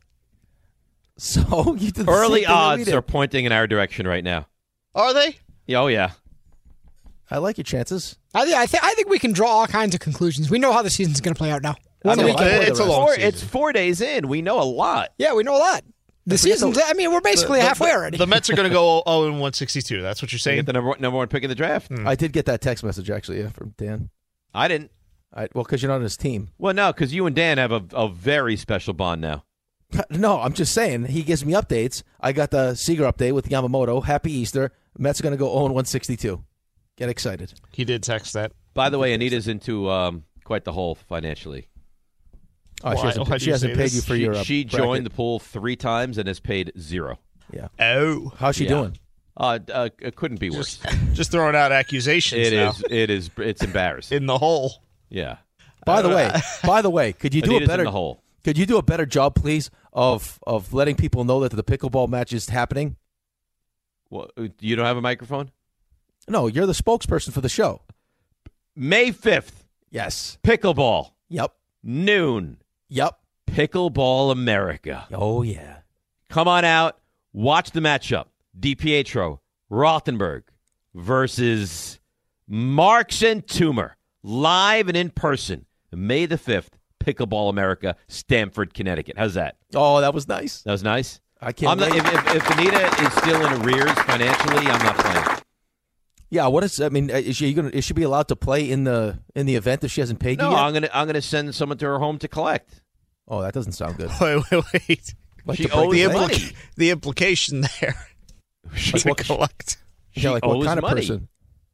So you did the Early same thing that we odds did. are pointing in our direction right now. Are they? Yeah, Oh yeah. I like your chances. I, thi- I, th- I think we can draw all kinds of conclusions. We know how the season's going to play out now. One know, week. I- It's a long Four, season. it's four days in. We know a lot. Yeah, we know a lot. The If we get season's. the- I mean, we're basically The- the- halfway already. The Mets are going to go oh and one sixty-two. That's what you're You saying? get the number one, number one pick in the draft. I did get that text message actually, yeah, from Dan. I didn't. I, well, because you're not on his team. Well, no, because you and Dan have a, a very special bond now. No, I'm just saying he gives me updates. I got the Seager update with Yamamoto. Happy Easter. Mets are going to go oh and one sixty-two. Get excited. He did text that. By the way, Anita's into um, quite the hole financially. Oh, she Why- hasn't, why do she you hasn't say paid this? you for She, your. Uh, she bracket. joined the pool three times and has paid zero. Yeah. Oh. How's she Yeah. doing? Uh, uh, it couldn't be worse. Just throwing out accusations It now. is. It is. It's embarrassing. In the hole. Yeah. By the way, by the way, could you do Anita's a better? in the hole. Could you do a better job, please, of of letting people know that the pickleball match is happening? Well, you don't have a microphone? No, you're the spokesperson for the show. May fifth. Yes. Pickleball. Yep. Noon. Yep. Pickleball America. Oh yeah. Come on out. Watch the matchup. DiPietro, Rothenberg versus Marks and Toomer. Live and in person. May the fifth. Pickleball America, Stamford, Connecticut. How's that? Oh, that was nice. That was nice? I can't I'm not, wait. if, if, if Anita is still in arrears financially, I'm not playing. Yeah. What is? I mean, is she gonna? Is she be allowed to play in the in the event if she hasn't paid No, you yet? I'm gonna I'm gonna send someone to her home to collect. Oh, that doesn't sound good. Wait, wait, wait. Like She to break owes The, the money. bank? implica- the implication there. She, to collect. she Yeah, like what owes kind of money. person?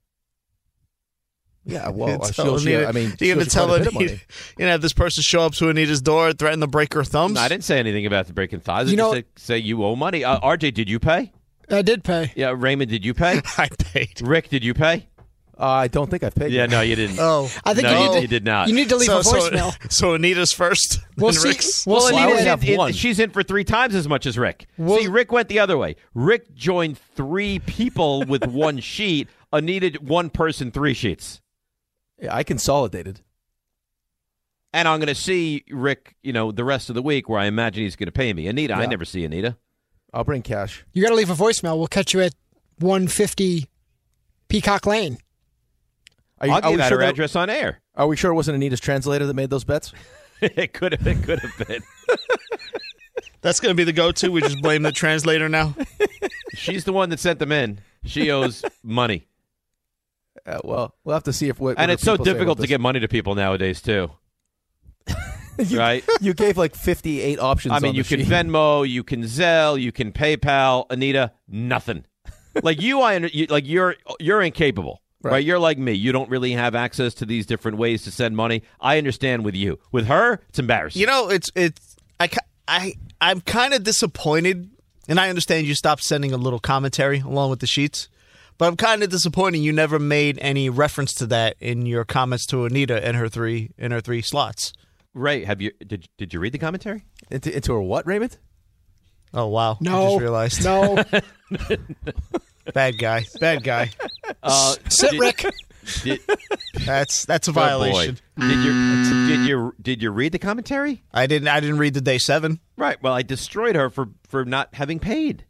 Yeah. Well, You're she'll, telling she, me- I mean, you're going she'll to tell quite a her bit of you money. know, have this person show up to Anita's door, threaten to break her thumbs? No, I didn't say anything about the breaking thighs. I You just know- said, say you owe money. Uh, R J, did you pay? I did pay. Yeah, Raymond, did you pay? I paid. Rick, did you pay? Uh, I don't think I've paid. Yeah, yet. no, you didn't. Oh. I think no, you, you, need to, you did not. You need to leave so, a voicemail. So, so Anita's first. We'll and see- Rick's. we'll well, see Anita's what- have in, one. in, she's in for three times as much as Rick. We'll- See, Rick went the other way. Rick joined three people with one sheet. Anita, one person, three sheets. Yeah, I consolidated. And I'm going to see Rick, you know, the rest of the week where I imagine he's going to pay me. Anita, I Yeah. never see Anita. I'll bring cash. You got to leave a voicemail. We'll catch you at one fifty Peacock Lane. Are you, I'll are give we out sure her that- address on air. Are we sure it wasn't Anita's translator that made those bets? It could have. It could have been. That's going to be the go-to. We just blame the translator now. She's the one that sent them in. She owes money. Uh, well, we'll have to see if what. And what it's so people say difficult about to get money to people nowadays, too. you, right? You gave like fifty-eight options. I mean, on you the can sheet. Venmo, you can Zelle, you can PayPal. Anita, nothing. Like you, I under- you, like you're you're incapable, right. right? You're like me. You don't really have access to these different ways to send money. I understand with you. With her, it's embarrassing. You know, it's it's I I I'm kind of disappointed, and I understand you stopped sending a little commentary along with the sheets. But I'm kind of disappointed you never made any reference to that in your comments to Anita in her three in her three slots. Ray, have you did did you read the commentary? Into, into her what, Raymond? Oh wow! No, I just realized. No, bad guy, bad guy. Uh, Sit, did, Rick. Did, that's that's a oh violation. Boy. Did you did you did you read the commentary? I didn't. I didn't read the day seven. Right. Well, I destroyed her for for not having paid.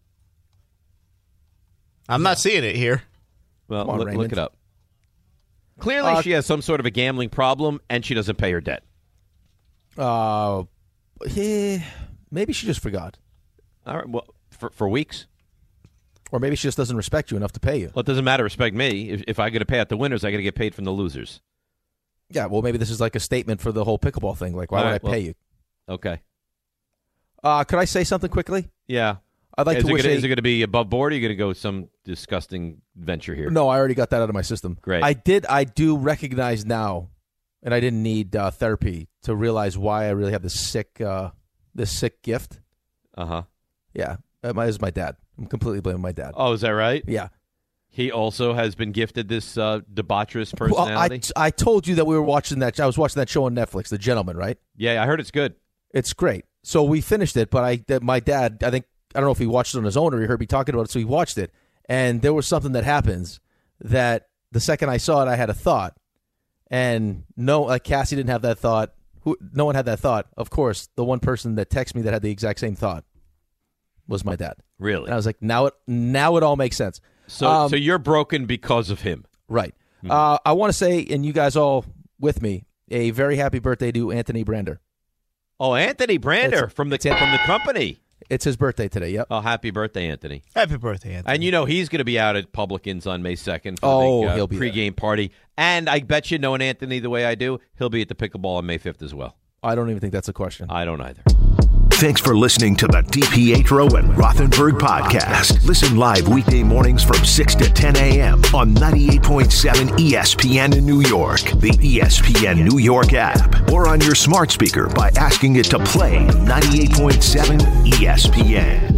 I'm not seeing it here. Well, on, look, Raymond. look it up. Clearly, Uh, she has some sort of a gambling problem, and she doesn't pay her debt. Uh, yeah, maybe she just forgot, All right. Well, for for weeks. or maybe she just doesn't respect you enough to pay you. Well, it doesn't matter. Respect me. If, if I got to pay out the winners, I got to get paid from the losers. Yeah, well, maybe this is like a statement for the whole pickleball thing. Like, why All would right, I well- pay you? Okay. Uh, could I say something quickly? Yeah. I'd like is to it wish gonna, a- Is it going to be above board, or are you going to go some disgusting venture here? No, I already got that out of my system. Great. I did. I do recognize now, and I didn't need uh, therapy to realize why I really have this sick, uh, this sick gift. Uh huh. Yeah, uh, my, this is my dad. I'm completely blaming my dad. Oh, is that right? Yeah. He also has been gifted this uh, debaucherous Well, I, personality. I told you that we were watching that. I was watching that show on Netflix, The Gentleman, right? Yeah, I heard it's good. It's great. So we finished it, but I, that my dad, I think, I don't know if he watched it on his own or he heard me talking about it, so he watched it. And there was something that happens that the second I saw it, I had a thought. And no, like Cassie didn't have that thought. Who, no one had that thought. Of course, the one person that texted me that had the exact same thought was my dad. Really? And I was like, now it, now it all makes sense. So, Um, so you're broken because of him, right? Uh, I want to say, and you guys all with me, a very happy birthday to Anthony Brander. Oh, Anthony Brander It's- from the it's Anthony- from the company. It's his birthday today. Yep. Oh, happy birthday, Anthony! Happy birthday, Anthony. And you know he's going to be out at Publicans on May second for Oh, the big, uh, he'll be there. pregame party. And I bet you, knowing Anthony the way I do, he'll be at the pickleball on May fifth as well. I don't even think that's a question. I don't either. Thanks for listening to the DiPietro and Rothenberg podcast. Listen live weekday mornings from six to ten a.m. on ninety-eight point seven E S P N in New York, the E S P N New York app, or on your smart speaker by asking it to play ninety-eight point seven E S P N.